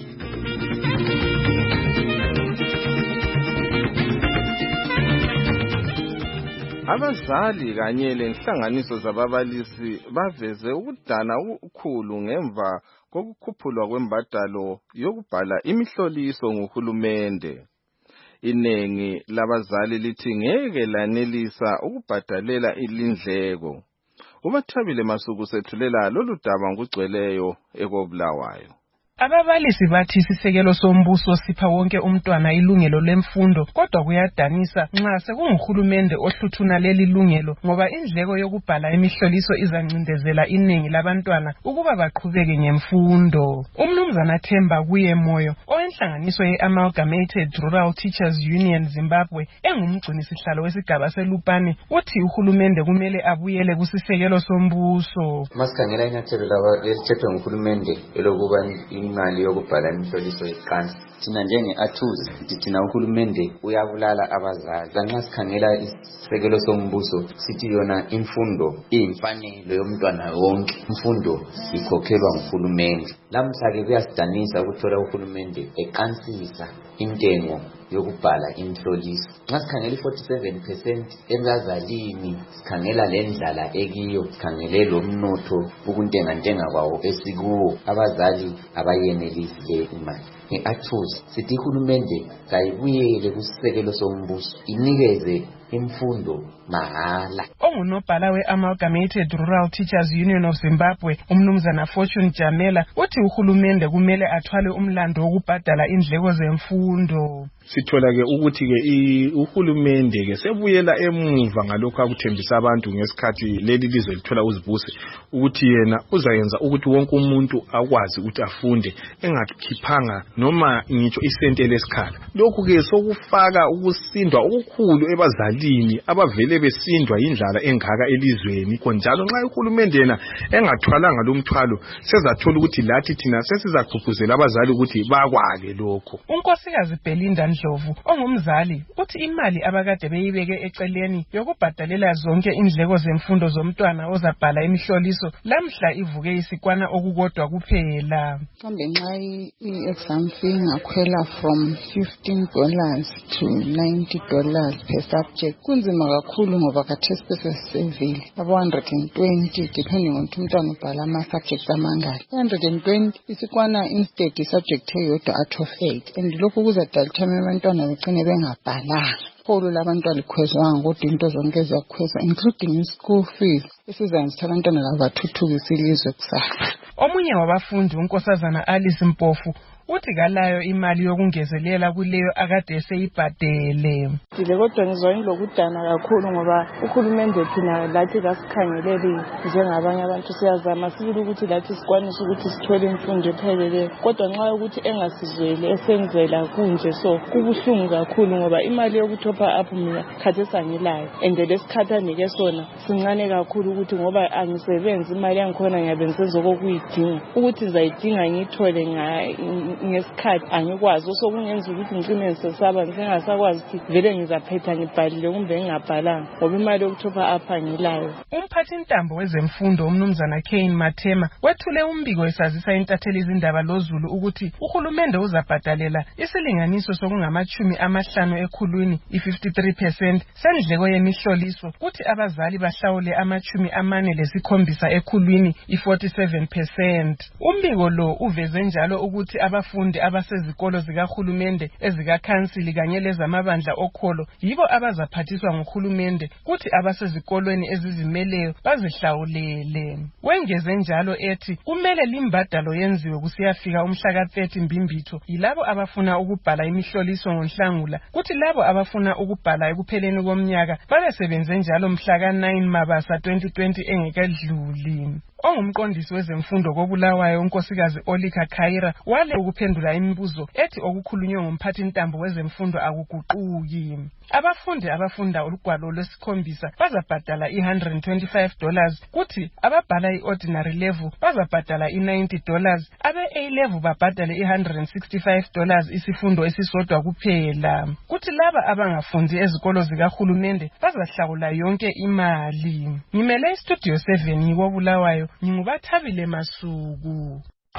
Abazali kanye lenhlanganiso zababalisi baveze ukudana okukhulu ngemva kokukhuphulwa kwembadalo yokubhala imihloliso nguhulumende. Inengi labazali lithi ngeke lanelisa ukubhadalela ilindleko. Ubathabile Masuku sethulela lolu daba ngugcweleyo ekobulawayo. Ababalisi bathi isisekelo sombuso sipha wonke umntwana ilungelo lemfundo, kodwa kuyadanisa nxa sekunguhulumende ohluthuna leli lungelo ngoba indleko yokubhala imihloliso izancindezela iningi labantwana ukuba baqhubeke ngemfundo. Umnumzana Themba kuye Moyo owenhlanganiso ye-Amalgamated Rural Teachers Union Zimbabwe engumgcinisihlalo wesigaba seLupane uthi uhulumende kumele abuyele kusisekelo sombuso. Masikhangela inyathelo elithethwe nguhulumende elokuba imali yokubhala imihloliso iqansi. Thina njenge-Athuzi thina uhulumende uyabulala abazali. Lanxa sikhangela isisekelo sombuso sithi yona imfundo iyimfanelo yomntwana wonke, imfundo ikhokhelwa nguhulumende. Lamhla-ke kuyasidanisa ukuthola uhulumende eqansisa intengo yokubhala imihloliso. Nxa sikhangela i-47% ebazalini, sikhangela lendlala ekiyo, sikhangele lo mnotho ukuntengantenga kwawo esikuwo, abazali abayenelisi imali. Nge-Athuzi sithi uhulumende kayibuyele kusisekelo sombuso inikeze imfundo mahala. Ongunobhala we-Amalgamated Rural Teachers Union of Zimbabwe umnumzana Fortune Jamela uthi uhulumende kumele athwale umlando wokubhadala indleko zemfundo. Sithola-ke ukuthi-ke uhulumende-ke sebuyela emuva ngalokho akuthembisa abantu ngesikhathi leli lizwe lithola uzibusi ukuthi yena uzayenza ukuthi wonke umuntu akwazi ukuthi afunde engakhiphanga noma ngitsho isente lesikhala. Lokhu-ke sokufaka ukusindwa okukhulu ebazalini abavele besindwa indlala engaka elizweni. Konjalo nxa uhulumende yena engathwalanga lo mthwalo sezathola ukuthi lathi thina sesizagqugquzela abazali ukuthi bakwake lokho. uNkosikazi Belinda Ndlovu ongumzali uthi imali abakade beyibeke eceleni yokubhadalela zonke indleko zemfundo zomntwana ozabhala imihloliso lamhla ivuke isikwana okukodwa kuphela. Kambe nxa i-exam fee ngakhwela from $15 to $90 per subject kunzima kakhulu ngoba khathesi besesevile abo 120 depending on umntwana ubhala ama-subjects amangaki. 120 isikwana instead subject eyodwa out of 8 and lokhu kuzadala ukuthi abantwana begcine bengabhalanga. iholo labantu alikhwezwanga kodwa into zonke ziyakhwezwa including i-school fees esizayenza abantwana labathuthukisa ilizwe kusasa. Omunye wabafundi unkosazana Alice Mpofu uthi kalayo imali yokungezelela kuleyo akade eseyibhadele. Kodwa ngizwa ngilokudana kakhulu ngoba uhulumende thina lathi kasikhangeleli njengabanye abantu siyazama sibili ukuthi lathi sikwanise ukuthi sithole imfundo epheleleyo kodwa nxa ukuthi engasizweli esenzela kunje so kubuhlungu kakhulu ngoba imali yokuthopa up mina khathesi angilayo and lesikhathi anike sona sincane kakhulu ukuthi ngoba angisebenzi imali yangikhona ngiyabe ngisezokuyidinga ukuthi ngizayidinga ngiyithole ngesikhathi angikwazi so kungenza ukuthi ngicine ngisesaba ngingasakwazi ukuthi vele ngizaphetha ngibhalile kumbe ngingabhalanga ngoba imali yokuthopa apha ngilayo. Umphathintambo wezemfundo umnumzana Kane Mathema wethule umbiko esazisa intatheli izindaba loZulu ukuthi uhulumende uzabhadalela isilinganiso sokungama-50 ekhulwini i-53% sendleko yemihloliso kuthi abazali bahlawule ama-47 ekhulwini i-47%. Umbiko lo uveze njalo ukuthi abafundi abasezikolo zikahulumende ezikakhansili kanye lezamabandla okholo yibo abazaphathiswa nguhulumende kuthi abasezikolweni ezizimeleyo bazihlawulele. Wengeze njalo ethi kumele limbadalo yenziwe kusiyafika umhla ka-30 Mbimbitho yilabo abafuna ukubhala imihloliso ngoNhlangula kuthi labo abafuna ukubhala ekupheleni komnyaka babesebenze njalo mhla ka-9 Mabasa 2020 engekedluli. Ongumqondisi wezemfundo koBulawayo unkosikazi Olika Khaira wale ukuphendula imibuzo ethi okukhulunywe ngumphathintambo wezemfundo akuguquki. Abafundi abafunda ulugwalo lwesikhombisa bazabhadala $125 kuthi ababhala i-ordinary level bazabhadala $90 abe-A level babhadale $165 isifundo esisodwa kuphela kuthi laba abangafundi ezikolo zikahulumende bazahlawula yonke imali. Ngimele istudio 7 ngikoBulawayo ngingubathabile Masuku.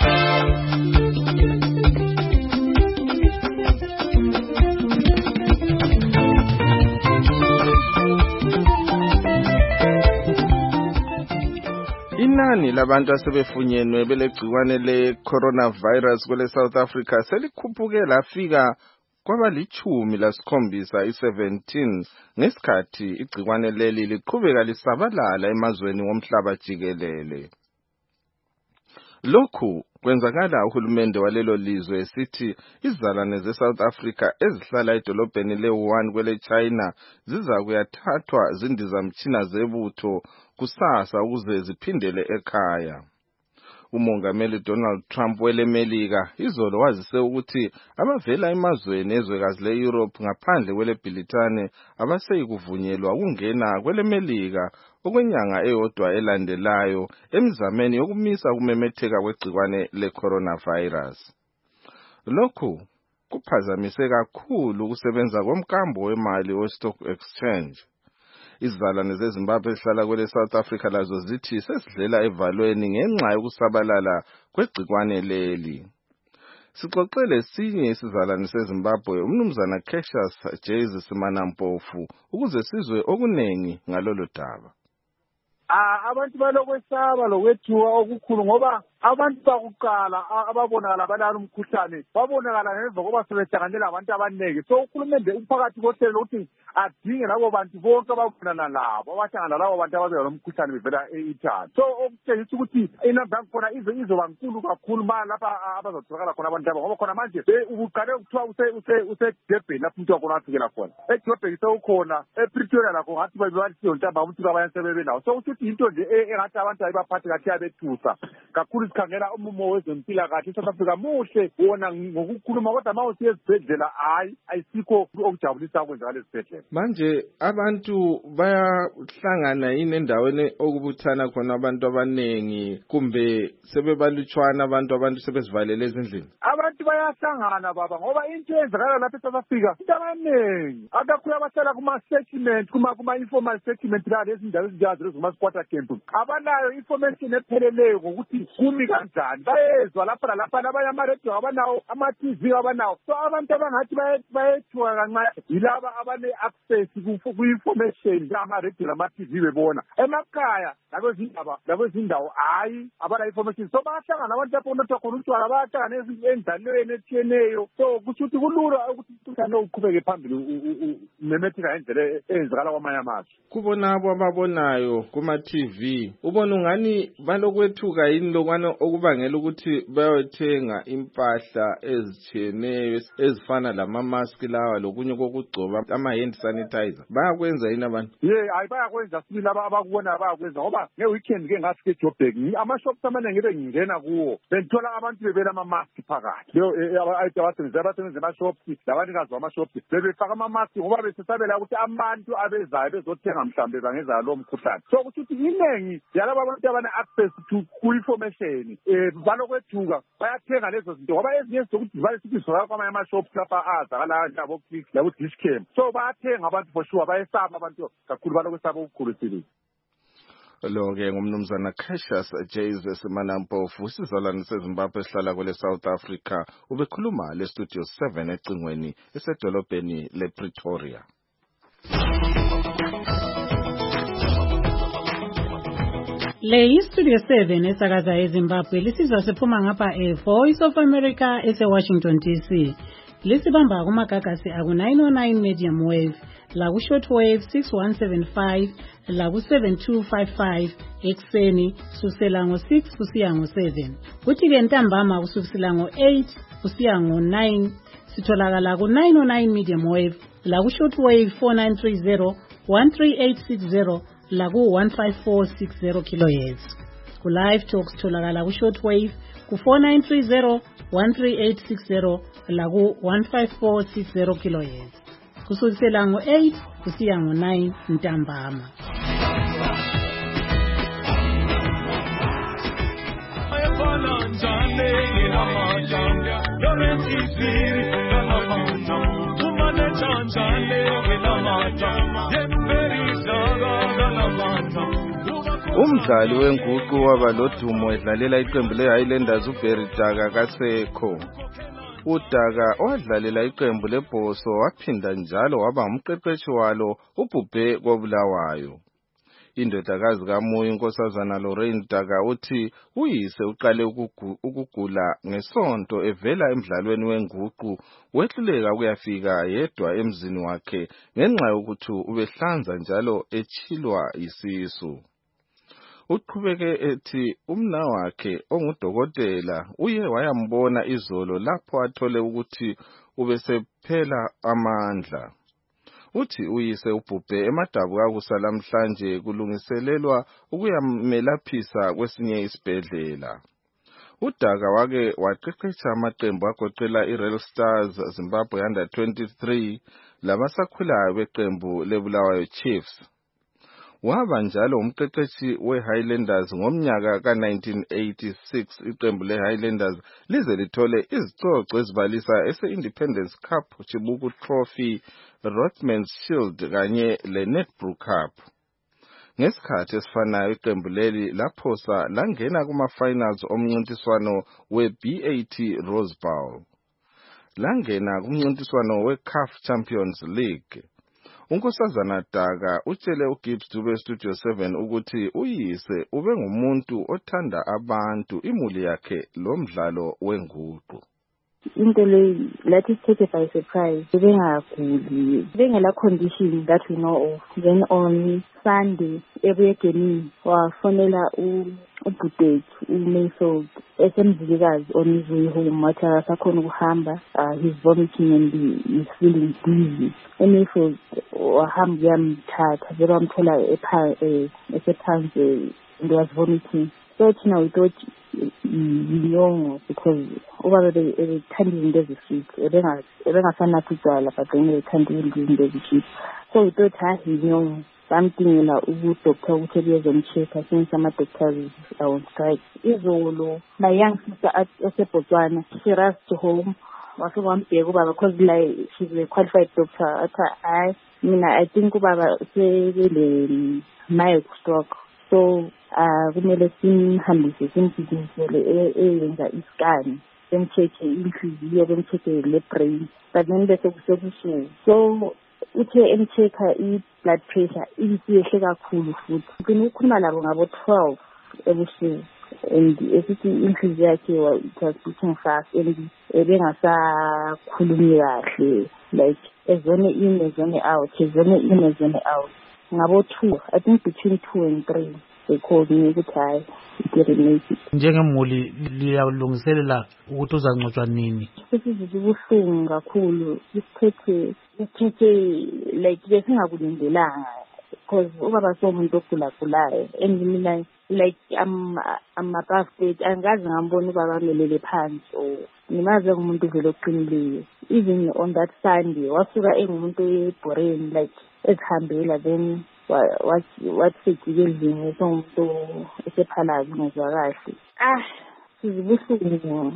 Inani labantu asebefunyenwe belegciwane le-coronavirus kwele South Africa selikhuphuke lafika kwaba-17 i-17 ngesikhathi igciwane leli liqhubeka lisabalala emazweni womhlaba jikelele. Lokhu kwenzakala uhulumende walelo lizwe esithi izalwane ze-South Africa ezihlala edolobheni le-Wuhan kwele China ziza kuyathathwa zindizamtshina zebutho kusasa ukuze ziphindele ekhaya. Umongameli Donald Trump welemelika izolo wazise ukuthi abavela emazweni ezwekazi le-Europe ngaphandle kwele-Britane abaseyikuvunyelwa ukungena kwelemelika okwenyanga eyodwa elandelayo emizameni yokumisa ukumemetheka kwegciwane le-coronavirus. Lokhu kuphazamise kakhulu ukusebenza komkambo wemali we-stock exchange. Izizalwane zeZimbabwe ezihlala kwele South Africa lazo zithi sesidlela evalweni ngenxa yokusabalala kwegciwane leli. Sixoxele sinye isizalwane seZimbabwe umnumzana Cassius Jesus Manampofu ukuze sizwe okunengi ngalolu daba. Abantu balokwesaba lokwethuka okukhulu ngoba abantu bakuqala ababonakala balalo umkhuhlane babonakala ngemva koba sebehlanganela abantu abaningi so uhulumende umphakathi kohlelo ukuthi adinge labo bantu bonke ababonana labo abahlangana labo bantu ababeka lo mkhuhlane bevela e-Italy so okutshengisa ukuthi inamba yakhona izoba nkulu kakhulu lapha abazotholakala khona abantu labo ngoba khona manje ubuqale kuthiwa usedebheni lapho umuntu wakhona afikela khona edobheni sewukhona ePretoria lakho ngathi babelisiyo ntamba ukuthi abanye sebebe nawo so ukuthi into nje engathi abantu ayibaphathe kathi yabethusa kakhulu sikhangela umumo wezempilakahle eSouth Africa muhle wona ngokukhuluma kodwa mawusiye ezibhedlela ayisikho okujabulisa okwenzakala ezibhedlela. Manje abantu bayahlangana yini endaweni okubuthana khona abantu abanengi kumbe sebebalutshwana abantu sebezivalele ezindlini? Abantu bayahlangana baba ngoba into eyenzakala lapha eSouth Africa into abaningi akakhulu abahlala kuma-settlement kuma-informal settlement la lezi ndawo ezinjalo zoma-squatter camp abanayo information epheleleyo ngokuthi ikhulumi kanjani bayezwa lapha lapha abanye ama-radio abanawo ama-TV abanawo so abantu abangathi bayethuka kancane yilaba abane-access ku-information njengama-radio nama-TV bebona emakhaya nakwezindawo hayi abana-information so bayahlangana abantu lapho kunothwa khona utshwala bayahlangana endlalweni etshiyeneyo so kusho ukuthi kulula ukuthi umkhuhlane uqhubeke phambili umemetheka ngendlela eyenzakala kwamanye amazwe. Kubona abo ababonayo kuma-TV ubona ungani balokwethuka yini lokwana okubangela ukuthi bayothenga impahla ezitshiyeneyo ezifana lama-mask lawa lokunye kokugcoba ama-hand sanitizer bayakwenza yini abantu? Hayi bayakwenza sibili abakubona bayakwenza ngoba nge-weekend ke ngafika eJoburg ama-shops amaningi bengingena kuwo bengithola abantu bebela ama-mask phakathi abasebenza ama-shops labanikazi bama-shops bebefaka ama-mask ngoba besesabela ukuthi abantu abezayo bezothenga mhlawumbe bangenza lo mkhuhlane so kusho ukuthi iningi yalabo abantu abane-access to ku-information balokwethuka bayathenga lezo zinto ngoba ezinye zokuthi zivale sithi zivakala kwamanye ama-shops lapha azakala njengabo-Clicks labo-Dishcam so bayathenga abantu for sure bayesaba abantu kakhulu balokwesaba okukhulu esibili. Lo-ke ngumnumzana Cassius Jesus Manampofu isizalwane seZimbabwe esihlala kwele South Africa ubekhuluma le-Studio 7 ecingweni esedolobheni le-Pretoria. Le yi-Studio 7 esakaza eZimbabwe lisizwa siphuma ngapha Voice of America ese-Washington DC. Lisibamba kumagagasi aku-909 medium wave laku-short wave 6175 laku-7255 ekuseni kusukela ngo-6 kusiya ngo-7 kuthi-ke ntambama kusukela ngo-8 kusiya ngo-9 sitholakala ku-909 medium wave laku-short wave 4930 13860 laku-15460 kilohertz. Ku-live talk sitholakala ku-short wave ku-4930 13860 laku-15460 kilohertz kusukela ngo-8 kusiya ngo-9 ntambama. Umdlali wenguqu waba lodumo edlalela iqembu leHighlanders uBerry Daga kasekho. UDaga owadlalela iqembu leBhoso waphinda njalo waba umqeqeshi walo ubhubhe koBulawayo. Indodakazi kaMuyi inkosazana Lorraine Daga uthi uyise uqale ukugula ngesonto evela emdlalweni wenguqu wehluleka kuyafika yedwa emzini wakhe ngenxa yokuthi ubehlanza njalo echilwa yisisu. Uqhubeke ethi umnawakhe ongudokotela uye wayambona izolo lapho athole ukuthi ubesephela amandla. Uthi uyise ubhubhe emadabu kakusala namhlanje kulungiselelwa ukuyamelaphisa kwesinye isibhedlela. UDaga wake waqeqesha amaqembu agoqela iReal Stars Zimbabwe Under 23 labasakhulayo beqembu leBulawayo Chiefs. Waba njalo umqeqeshi weHighlanders ngomnyaka ka-1986 iqembu leHighlanders lize lithole izicoco ezibalisa ese-Independence Cup, Chibuku Trophy, Rothmans Shield kanye leNedbrew Cup. Ngesikhathi esifanayo iqembu leli laphosa langena kuma-finals omncintiswano we-BAT Rose Bowl. Langena kumncintiswano we-CAF Champions League. Unkosazana Daga utshele uGibbs Dube Studio 7 ukuthi uyise ube ngumuntu othanda abantu imuli yakhe lo mdlalo wenguqu. Into le let us take it by surprise. Bengaguli bengela condition that we know of. Then on Sunday every game wafonela ubudeki uMayfield esemzilikazi on his way home matha sakhona ukuhamba he's vomiting and he's feeling dizzy. Mayfield wahamba yamthatha vele wamthola esephansi and was vomiting. So now we thought young because over the tending the street ebengasanathi utshwala but then tending the street so we thought he's young bamdingela udoctor ukuthi bezomcheck since ama-doctors are on strike. Izolo my young sister eseBotswana she rushed home wase wambheka ubaba because like she's a qualified doctor athi mina I think ubaba sebele mild stroke. So kumele simhambise simgijimisele eyenza iscan bem-check-e inhliziyo bem-check-e le-brain but then bese kusebusuku so uthe em-check-a i-blood pressure isiyehle kakhulu futhi ngicine ukukhuluma nabo ngabo-12 ebusuku and esithi inhliziyo yakhe it was beating fast and ebengasakhulumi kahle like ezone in ezone out ezone in ezone out ngabo-2 I think between 2 and 3 they called me ukuthi hayi iterminate. Njengemuli liyalungiselela ukuthi uzangcwatshwa nini? Sesizizwa ubuhlungu kakhulu isiphethe like besingakulindelanga because ubaba somuntu ogulagulayo and mina like I'm above stage angazi ngambona ubaba melele phansi or nimaze ngumuntu vele oqinileyo. Even on that Sunday wasuka engumuntu ebhorini like ezihambela then wathekile somuntu esephalazi ngezwa kahle sizibuhlungu.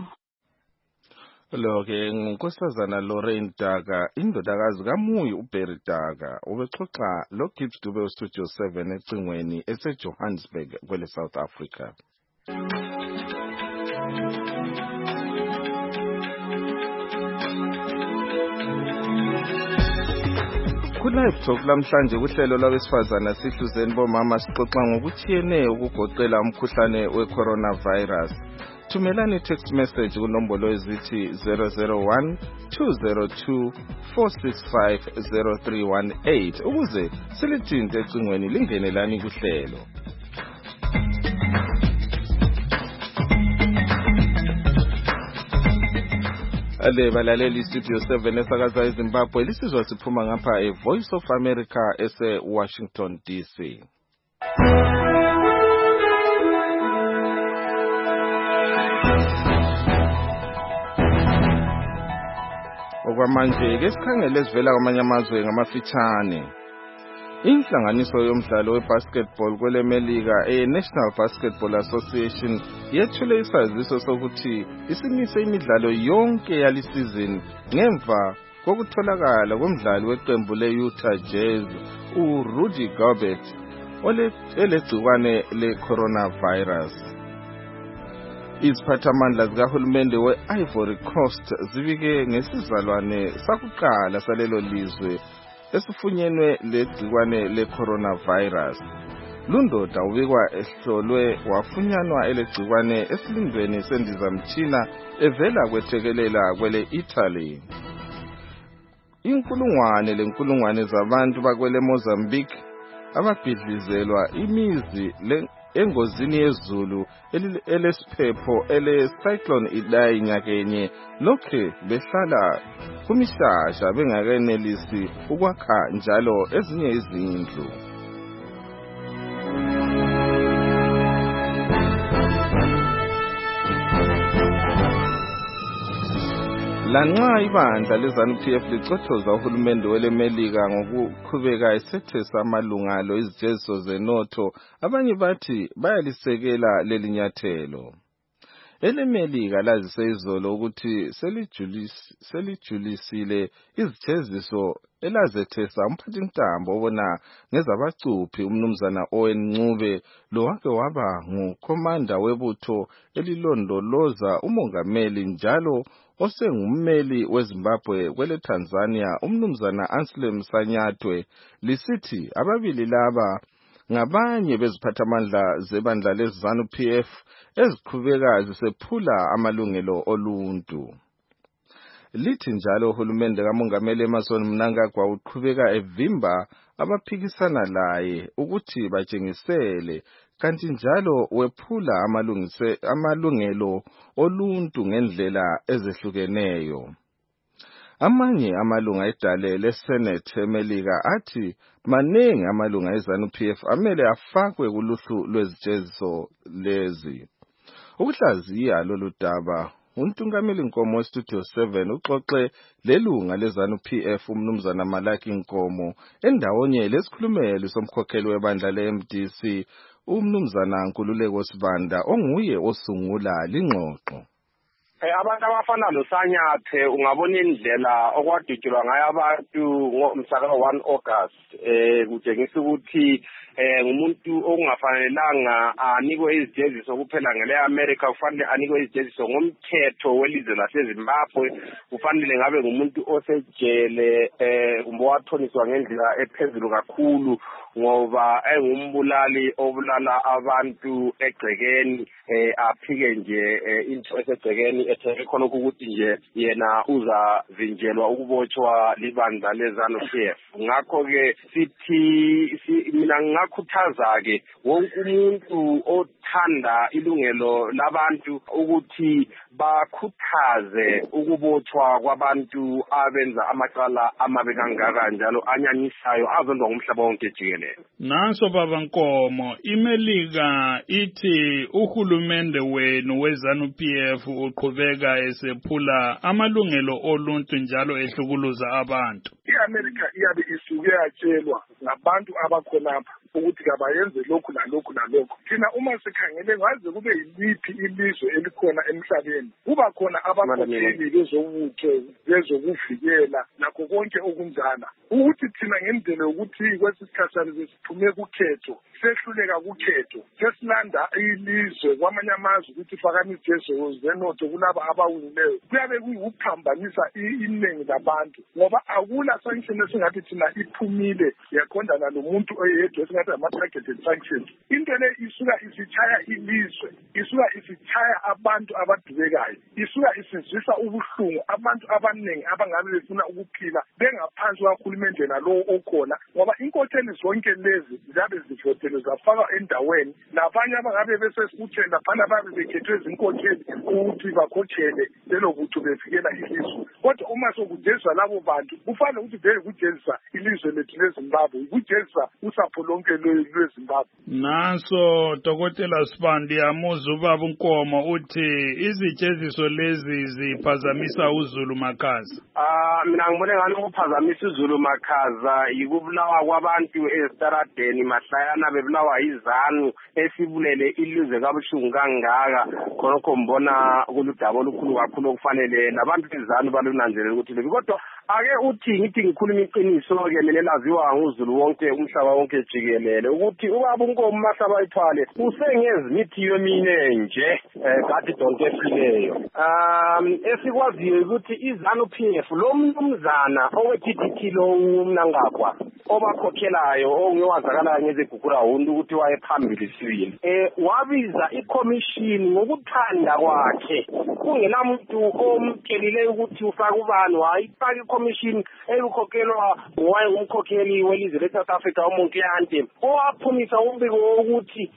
Lo-ke ngunkosazana Lorraine Daga indodakazi kaMuyi uBerry Daga ubexoxa loGibbs Dube Studio 7 ecingweni eseJohannesburg kwele South Africa. Ku-Live Talk lamhlanje kuhlelo lwabesifazana sihluzeni bomama sixoxa ngokuthiyene ukugoqela umkhuhlane we-coronavirus. Thumelani text message kunombolo ezithi 001 202 465 0318 ukuze silithinte ecingweni lingenelani kuhlelo. Ale balaleli Studio 7 esakaza eZimbabwe lisizwa siphuma ngapha eVoice of America ese-Washington DC. Okwamanje ke sikhangele sivela kwamanye amazwe ngamafitshane. Inhlanganiso yomdlalo webasketball kwele Melika National Basketball Association yethule isaziso sokuthi isimise imidlalo yonke yalisizini ngemva kokutholakala komdlali weqembu le-Utah Jazz uRudy Gobert elegcikwane le-coronavirus. Iziphathamandla zikahulumende we-Ivory Coast zibike ngesizalwane sakuqala salelo lizwe esifunyenwe legcikwane le-coronavirus. Lundoda ubikwa ehlolwe wafunyanwa elegcikwane esilindweni sendizamtshina evela kwethekelela kwele Italy. Inkulungwane zabantu bakwele Mozambique ababhidlizelwa imizi engozini yezulu elesiphepho ele-cyclone Idai nyakenye lokhe behlala kumishasha bengakenelisi ukwakha njalo ezinye izindlu. Lanxa ibandla leZANU-PF licothoza uhulumende weleMelika ngokuqhubeka esethesa amalungalo izijeziso zenotho, abanye bathi bayalisekela lelinyathelo. EleMelika lazise izolo ukuthi selijulisile izijeziso elazethesa umphathintambo obona ngezabacuphi umnumzana Owen Ncube lowake waba ngukhomanda webutho elilondoloza umongameli njalo osengummeli weZimbabwe kwele Tanzania umnumzana Anselm Sanyatwe lisithi ababili laba ngabanye beziphathamandla zebandla leZANU-PF eziqhubeka zisephula amalungelo oluntu. Lithi njalo uhulumende kamongameli Emmerson Mnangagwa uqhubeka evimba abaphikisana laye ukuthi batshengisele kanti njalo wephula amalungelo oluntu ngendlela ezehlukeneyo. Amanye amalunga edale leSenate eMelika athi maningi amalunga eZANU-PF amele afakwe kuluhlu lwezijeziso lezi. Ukuhlaziya lolu daba untungameli Nkomo weStudio 7 uxoxe lelunga leZANU-PF umnumzana Malaki Nkomo endawonye lesikhulumeli somkhokheli webandla le-MDC umnumzana Nkululeko Sibanda onguye osungula lingxoxo. abantu abafana loSanyathe ungabona indlela okwadutshulwa ngayo abantu ngomhla ka-1 August kutshengisa ukuthi ngumuntu okungafanelanga anikwe izijeziso kuphela ngele-America, kufanele anikwe izijeziso ngomthetho welizwe laseZimbabwe. Kufanele ngabe ngumuntu osejele kumbe wathoniswa ngendlela ephezulu kakhulu ngoba engumbulali obulala abantu egcekeni, aphike nje into esegcekeni ethe khona ukuthi nje yena uzavinjelwa ukubotshwa libandla leZANU-PF. Ngakho-ke mina ngingakhuthaza-ke wonke umuntu othanda ilungelo labantu ukuthi bakhuthaze ukubotshwa kwabantu abenza amacala amabi kangaka njalo anyanyisayo azondwa ngumhlaba wonke jikelele. Nanso baba Nkomo, iMelika ithi uhulumende wenu weZANU-PF uqhubeka esephula amalungelo oluntu njalo ehlukuluza abantu. I-America iyabe isuke yatshelwa ngabantu abakhonapha ukuthi kabayenze lokhu nalokhu nalokhu. Thina uma sikhangele ngaze kube yiliphi ilizwe elikhona emhlabeni kuba khona abakhokheli bezobutho bezokuvikela nakho konke okunjalo, ukuthi thina ngendlela yokuthi kwesisikhathana sesiphume kukhetho, sehluleka kukhetho, sesilanda ilizwe kwamanye amazwe ukuthi fakani ijezo zenotho kulaba abawinileyo, kuyabe kuyikuphambanisa iningi labantu ngoba akula sanction esingathi thina iphumile yaqondana nomuntu oyedwa esingathi ama-targeted sanctions. Into le isuka isitshaya ilizwe, isuka isitshaya abantu abadubekayo, isuka isizwisa ubuhlungu abantu abaningi abangabe befuna ukuphila bengaphansi kwahulumende nalowo okhona, ngoba inkokheli zonke lezi zabe zivotelwe zafakwa endaweni nabanye abangabe besesikutheni laphana babe bekhethwe zinkokheli ukuthi bakhokhele lelo butho bevikela ilizwe. Kodwa uma sokujeziswa labo bantu kufanele ukuthi vele kujezisa ilizwe lethu leZimbabwe, kujezisa usapho lonke lweZimbabwe. Nanso Dr. Sibandi amuza ubaba Nkomo uthi izijeziso lezi ziphazamisa uZulu Makhaza. Mina ngibone ngani ukuphazamisa uZulu Makhaza yikubulawa kwabantu ezitaradeni mahlayana bebulawa izanu esibulele ilizwe kabuhlungu kangaka. Khonokho mbona kuludaba olukhulu kakhulu okufanele nabantu bezanu balunanzelele ukuthi lebi. Kodwa ake uthi ngithi ngikhuluma iqiniso-ke mina elaziwa nguZulu wonke umhlaba wonke jikelele ukuthi ubaba uNkomo mahlaba ithwale usengezimithi yomine nje kade donke efileyo. Esikwaziyo ukuthi iZANU-PF lo mnumzana owe-TDT lo umnangagwa obakhokhelayo ongewazakala ngezegugura hundu ukuthi waye phambili sibili wabiza ikomishini ngokuthanda kwakhe kungenamuntu omkelile ukuthi ufaka ubani wayifaka ikomishini eyikhokhelwa ngumkhokheli welizwe le-South Africa uMonke owaphumisa umbiko wokuthi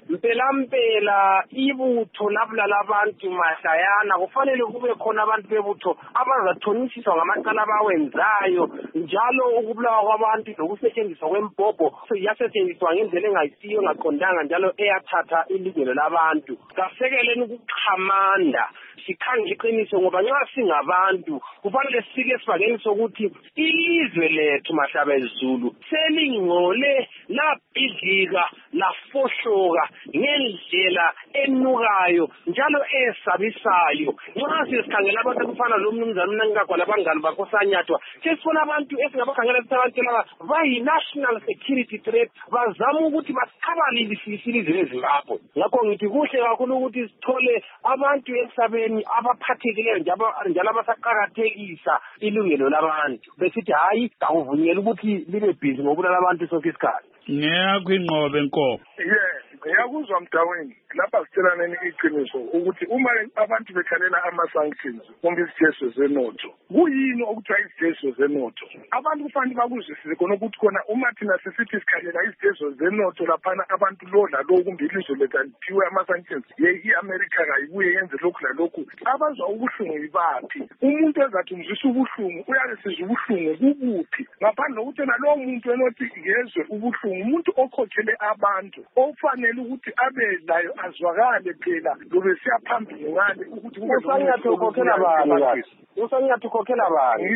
mpela ibutho labulala abantu mahlayana kufanele kube khona abantu bebutho abazathonisiswa ngamacala abawenzayo njalo ukubulawa kwabantu nokusetshenziswa kwembhobho yasetshenziswa ngendlela engayisiyo engaqondanga njalo eyathatha ilungelo labantu. Kasekeleni ukuqhamanda sikhangele iqiniso ngoba nxa singabantu kufanele sike sibakeni sokuthi ilizwe lethu mahlaba eZulu selingcole labhidlika lafohloka ngendlela enukayo njalo esabisayo. Nxa sikhangela abantu kufana lo mnumzana uMnangagwa labangani bakho Sanyathwa sesifuna abantu esingabakhangela ukuthi abantu laba bayi-national security threat bazama ukuthi basithabalilise ilizwe leZimbabwe. Ngakho ngithi kuhle kakhulu ukuthi sithole abantu emhlabeni abaphathekileyo njalo abasaqakathekisa ilungelo labantu besithi hayi akuvunyela ukuthi libe bhizi ngokubulala abantu sonke isikhathi. Ngiyakho inqobe Nkomo. Ngiyakuzwa Mdaweni, lapha sitshelaneni iqiniso ukuthi uma abantu bekhalela ama-sanctions kumbe izijezo zenotho kuyini okuthiwa izijezo zenotho. Abantu kufanele bakuzwisise khona ukuthi khona uma thina sisithi sikhalela izijezo zenotho laphana abantu lo lalo kumbe ilizwe lethu aliphiwe ama-sanctions i-America kayibuye yenze lokhu lalokhu abazwa ubuhlungu yibaphi. Umuntu ezathi umzwisa ubuhlungu uyabe sizwa ubuhlungu kubuphi ngaphandle kokuthi nalowo muntu enothi ngezwe ubuhlungu umuntu okhokhele abantu ofanele ukuthi abe layo azwakale phela lobe siya phambili ngale ukuthi uSanyathwa ukhokhela bani uSanyathwa ukhokhela bani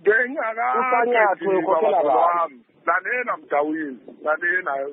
uSanyathwa ukhokhela bani lalela Mdawini lalela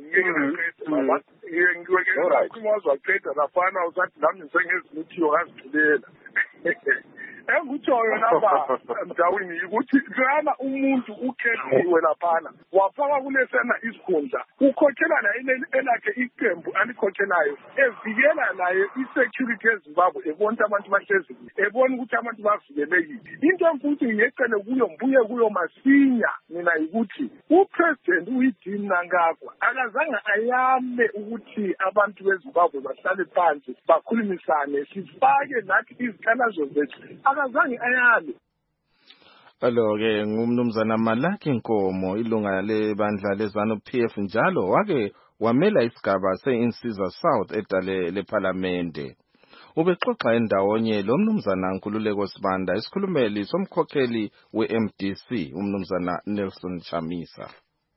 ngiyengizwa qeda lafana usathi nami sengezimuthiyo ngazithulela engikutshoyo lapha Mdawini ukuthi lana umuntu ukhethiwe laphana wafaka kulesena isikhundla ukhokhela la elakhe iqembu alikhokhelayo evikela naye i-security eZimbabwe ebona abantu bahlezi ebona ukuthi abantu bavikelekile into emfuthi ngiyecele kuyo mbuye kuyo masinya mina ukuthi upresident uyiDean Mnangagwa akazange ayame ukuthi abantu beZimbabwe bahlale phansi bakhulumisane sifake nathi izikhalazo zethu akazange ayame. Alo-ke ngumnumzana Malaki Nkomo ilunga lebandla leZANU-PF njalo wake wamela isigaba se-Insiza South edale lephalamende. Ubexoxa endawonye lo mnumzana Nkululeko Sibanda isikhulumeli somkhokheli we-MDC umnumzana Nelson Chamisa.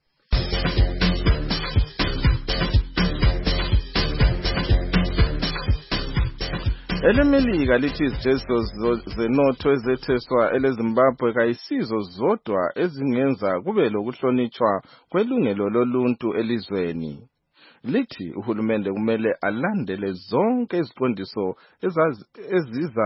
Elemelika lithi izijeziso zenotho ezetheswa eleZimbabwe kayisizo zodwa ezingenza kube lokuhlonitshwa kwelungelo loluntu elizweni. Lithi uhulumende kumele alandele zonke iziqondiso eziza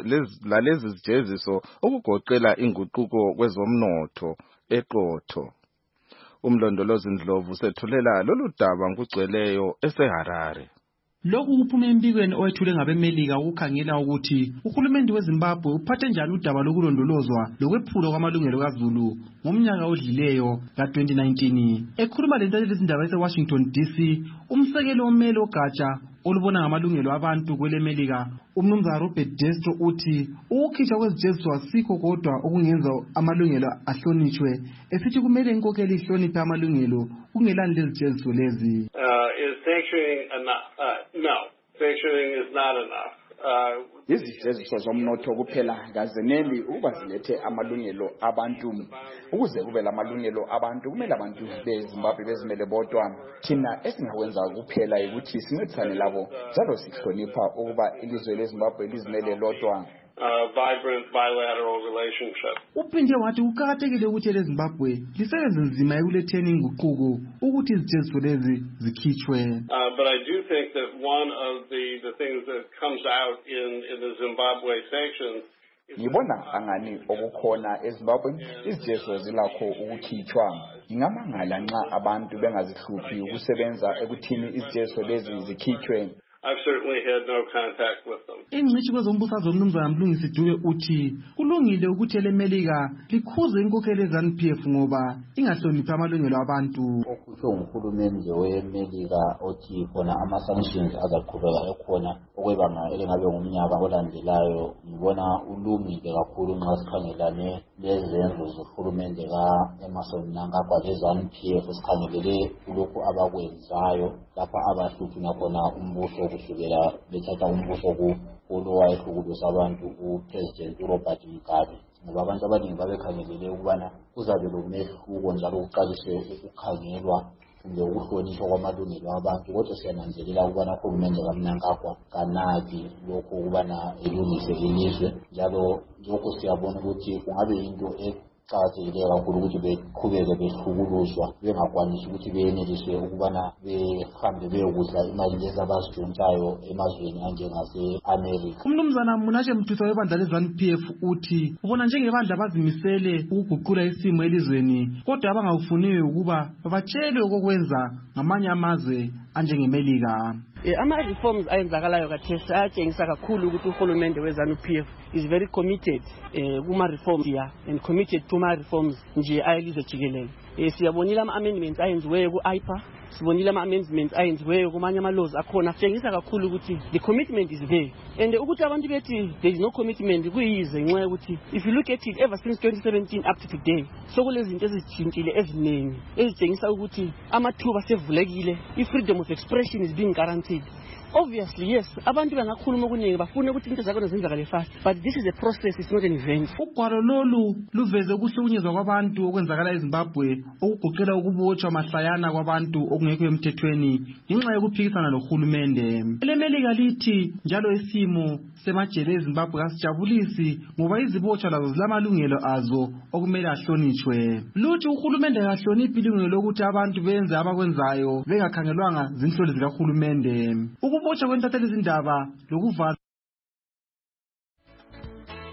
lalezi zijeziso okugoqela inguquko kwezomnotho eqotho. Umlondolozi Ndlovu sethulela lolu daba ngugcweleyo eseHarare. Lokhu kuphume embikweni owethule ngabemelika ukukhangela ukuthi uhulumende weZimbabwe uphathe njani udaba lokulondolozwa lokwephulwa kwamalungelo kaZulu ngomnyaka odlileyo ka-2019. Ekhuluma lentasheli izindaba eseWashington DC, umsekelo omele ogatsha olubona ngamalungelo abantu kwelemelika umnumzana Robert Destro uthi ukukhishwa kwezijeziso asikho kodwa okungenza amalungelo ahlonitshwe esithi kumele inkokheli ihloniphe amalungelo kungelani lezijeziso lezi. Is sanctioning enough? No, sanctioning is not enough. Izijeziso zomnotho kuphela kazeneli ukuba zilethe amalungelo abantu. Ukuze kube lamalungelo abantu kumele abantu beZimbabwe bezimele bodwa. Thina esingakwenza kuphela ukuthi sincedisane labo njalo sihlonipha ukuba ilizwe leZimbabwe lizimele lodwa. Vibrant bilateral relationship. Uphinde wathi kuqakathekile ukuthi eleZimbabwe lisebenze nzima ekuletheni inguquko ukuthi izijeziso lezi zikhitshwe. But I do think that one of the things that comes out in the Zimbabwe sanctions. Ngibona angani okukhona eZimbabwe izijeziso zilakho ukukhitshwa. Ngingamangala nxa abantu bengazihluphi ukusebenza ekuthini izijeziso lezi zikhitshwe. I've certainly had no contact with them. Ingcitshi kwezombusazwe umnumzana Mlungisi Dube uthi kulungile ukuthi elemelika likhuze inkokheli yeZANU-PF ngoba ingahloniphi amalungelo abantu. Okusho nguhulumende wemelika othi khona ama-sanctions azaqhubeka ekhona okwebanga elingabe ngumnyaka olandelayo. Ngibona ulungile kakhulu nxa sikhangelane lezenzo zohulumende ka-Emmerson Mnangagwa leZANU-PF sikhangelele kulokhu abakwenzayo lapha abahluthuna khona umbuso kusukela bethatha umbuso owayehlukulisa abantu uPresident Robert Mugabe. Ngoba abantu abaningi babekhangelele ukubana kuzabe lomehluko njalo kuqalise ukukhangelwa kumbe ukuhlonishwa kwamalungelo abantu, kodwa siyananzelela ukubana uhulumende kaMnangagwa kanaki lokho ukubana elungise ilizwe, njalo lokho siyabona ukuthi kungabe into qakathekile kakhulu ukuthi beqhubeke behlukuluzwa bengakwanisi ukuthi beyenelise ukubana behambe beyokudla imali lezi abazidonsayo emazweni anjengase-America. Umnumzana Munashe Mthutha webandla leZANU-PF uthi ubona njengebandla bazimisele ukuguqula isimo elizweni kodwa abangawufuniyo ukuba babatshelwe okokwenza ngamanye amazwe anjengemelika. Ama-reforms ayenzakalayo kathesi ayatshengisa kakhulu ukuthi uhulumende weZANU-PF is very committed kuma-reforms and committed to ma-reforms nje ayelizwe jikelele. Siyabonile ama-amendments ayenziweyo ku-IPA, sibonile ama-amendments ayenziweyo kumanye ama-laws akhona, kutshengisa kakhulu ukuthi the commitment is there. And ukuthi abantu bethi there is no commitment kuyize nxa ukuthi if you look at it ever since 2017 up to today sokulezinto ezitshintshile eziningi ezitshengisa ukuthi amathuba sevulekile, i-freedom of expression is being guaranteed. Obviously, yes, abantu bangakhuluma okuningi bafuna ukuthi into zakhona zenzakale fast, but this is a process, it's not an event. Ugwalo lolu luveze ukuhlukunyezwa kwabantu okwenzakala eZimbabwe okugoqela ukubotshwa mahlayana kwabantu okungekho emthethweni ngenxa yokuphikisana lohulumende. Elemelika lithi njalo isimo semajele eZimbabwe kasijabulisi ngoba izibotshwa lazo zilamalungelo azo okumele ahlonitshwe. Luthi uhulumende akahloniphi ilungelo lokuthi abantu benze abakwenzayo bengakhangelwanga zinhloli zikahulumende. Ukubotshwa kwentatheli izindaba lokuvala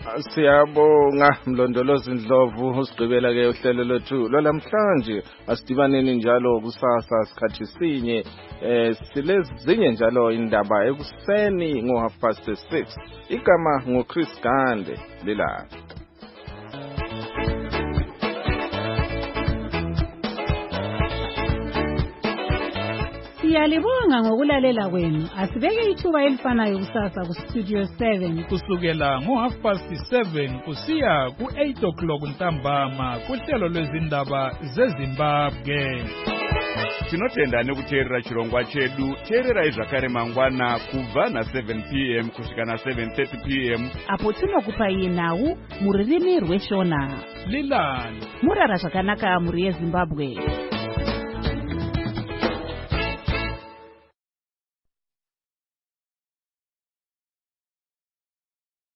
Siyabonga Mlondolozi Ndlovu usigqibela ke uhlelo lwethu lwalamhlanje. Asidibaneni njalo kusasa sikhathi sinye silezinye njalo indaba ekuseni ngo6:30. Igama ngoChris Gande lila. Siyalibonga ngokulalela kwenu. Asibeke ithuba elifanayo kusasa ku Studio 7 kusukela ngo7:30 kusiya ku8 ntambama kuhlelo lwezindaba zeZimbabwe. Tinotenda nekuteerera chirongwa chedu. Teererai zvakare mangwana kubva na7 p.m. kusvika na7:30 p.m. apo tinokupa iye nhau muririmi rweshona. Lilani murara zvakanaka muri yeZimbabwe.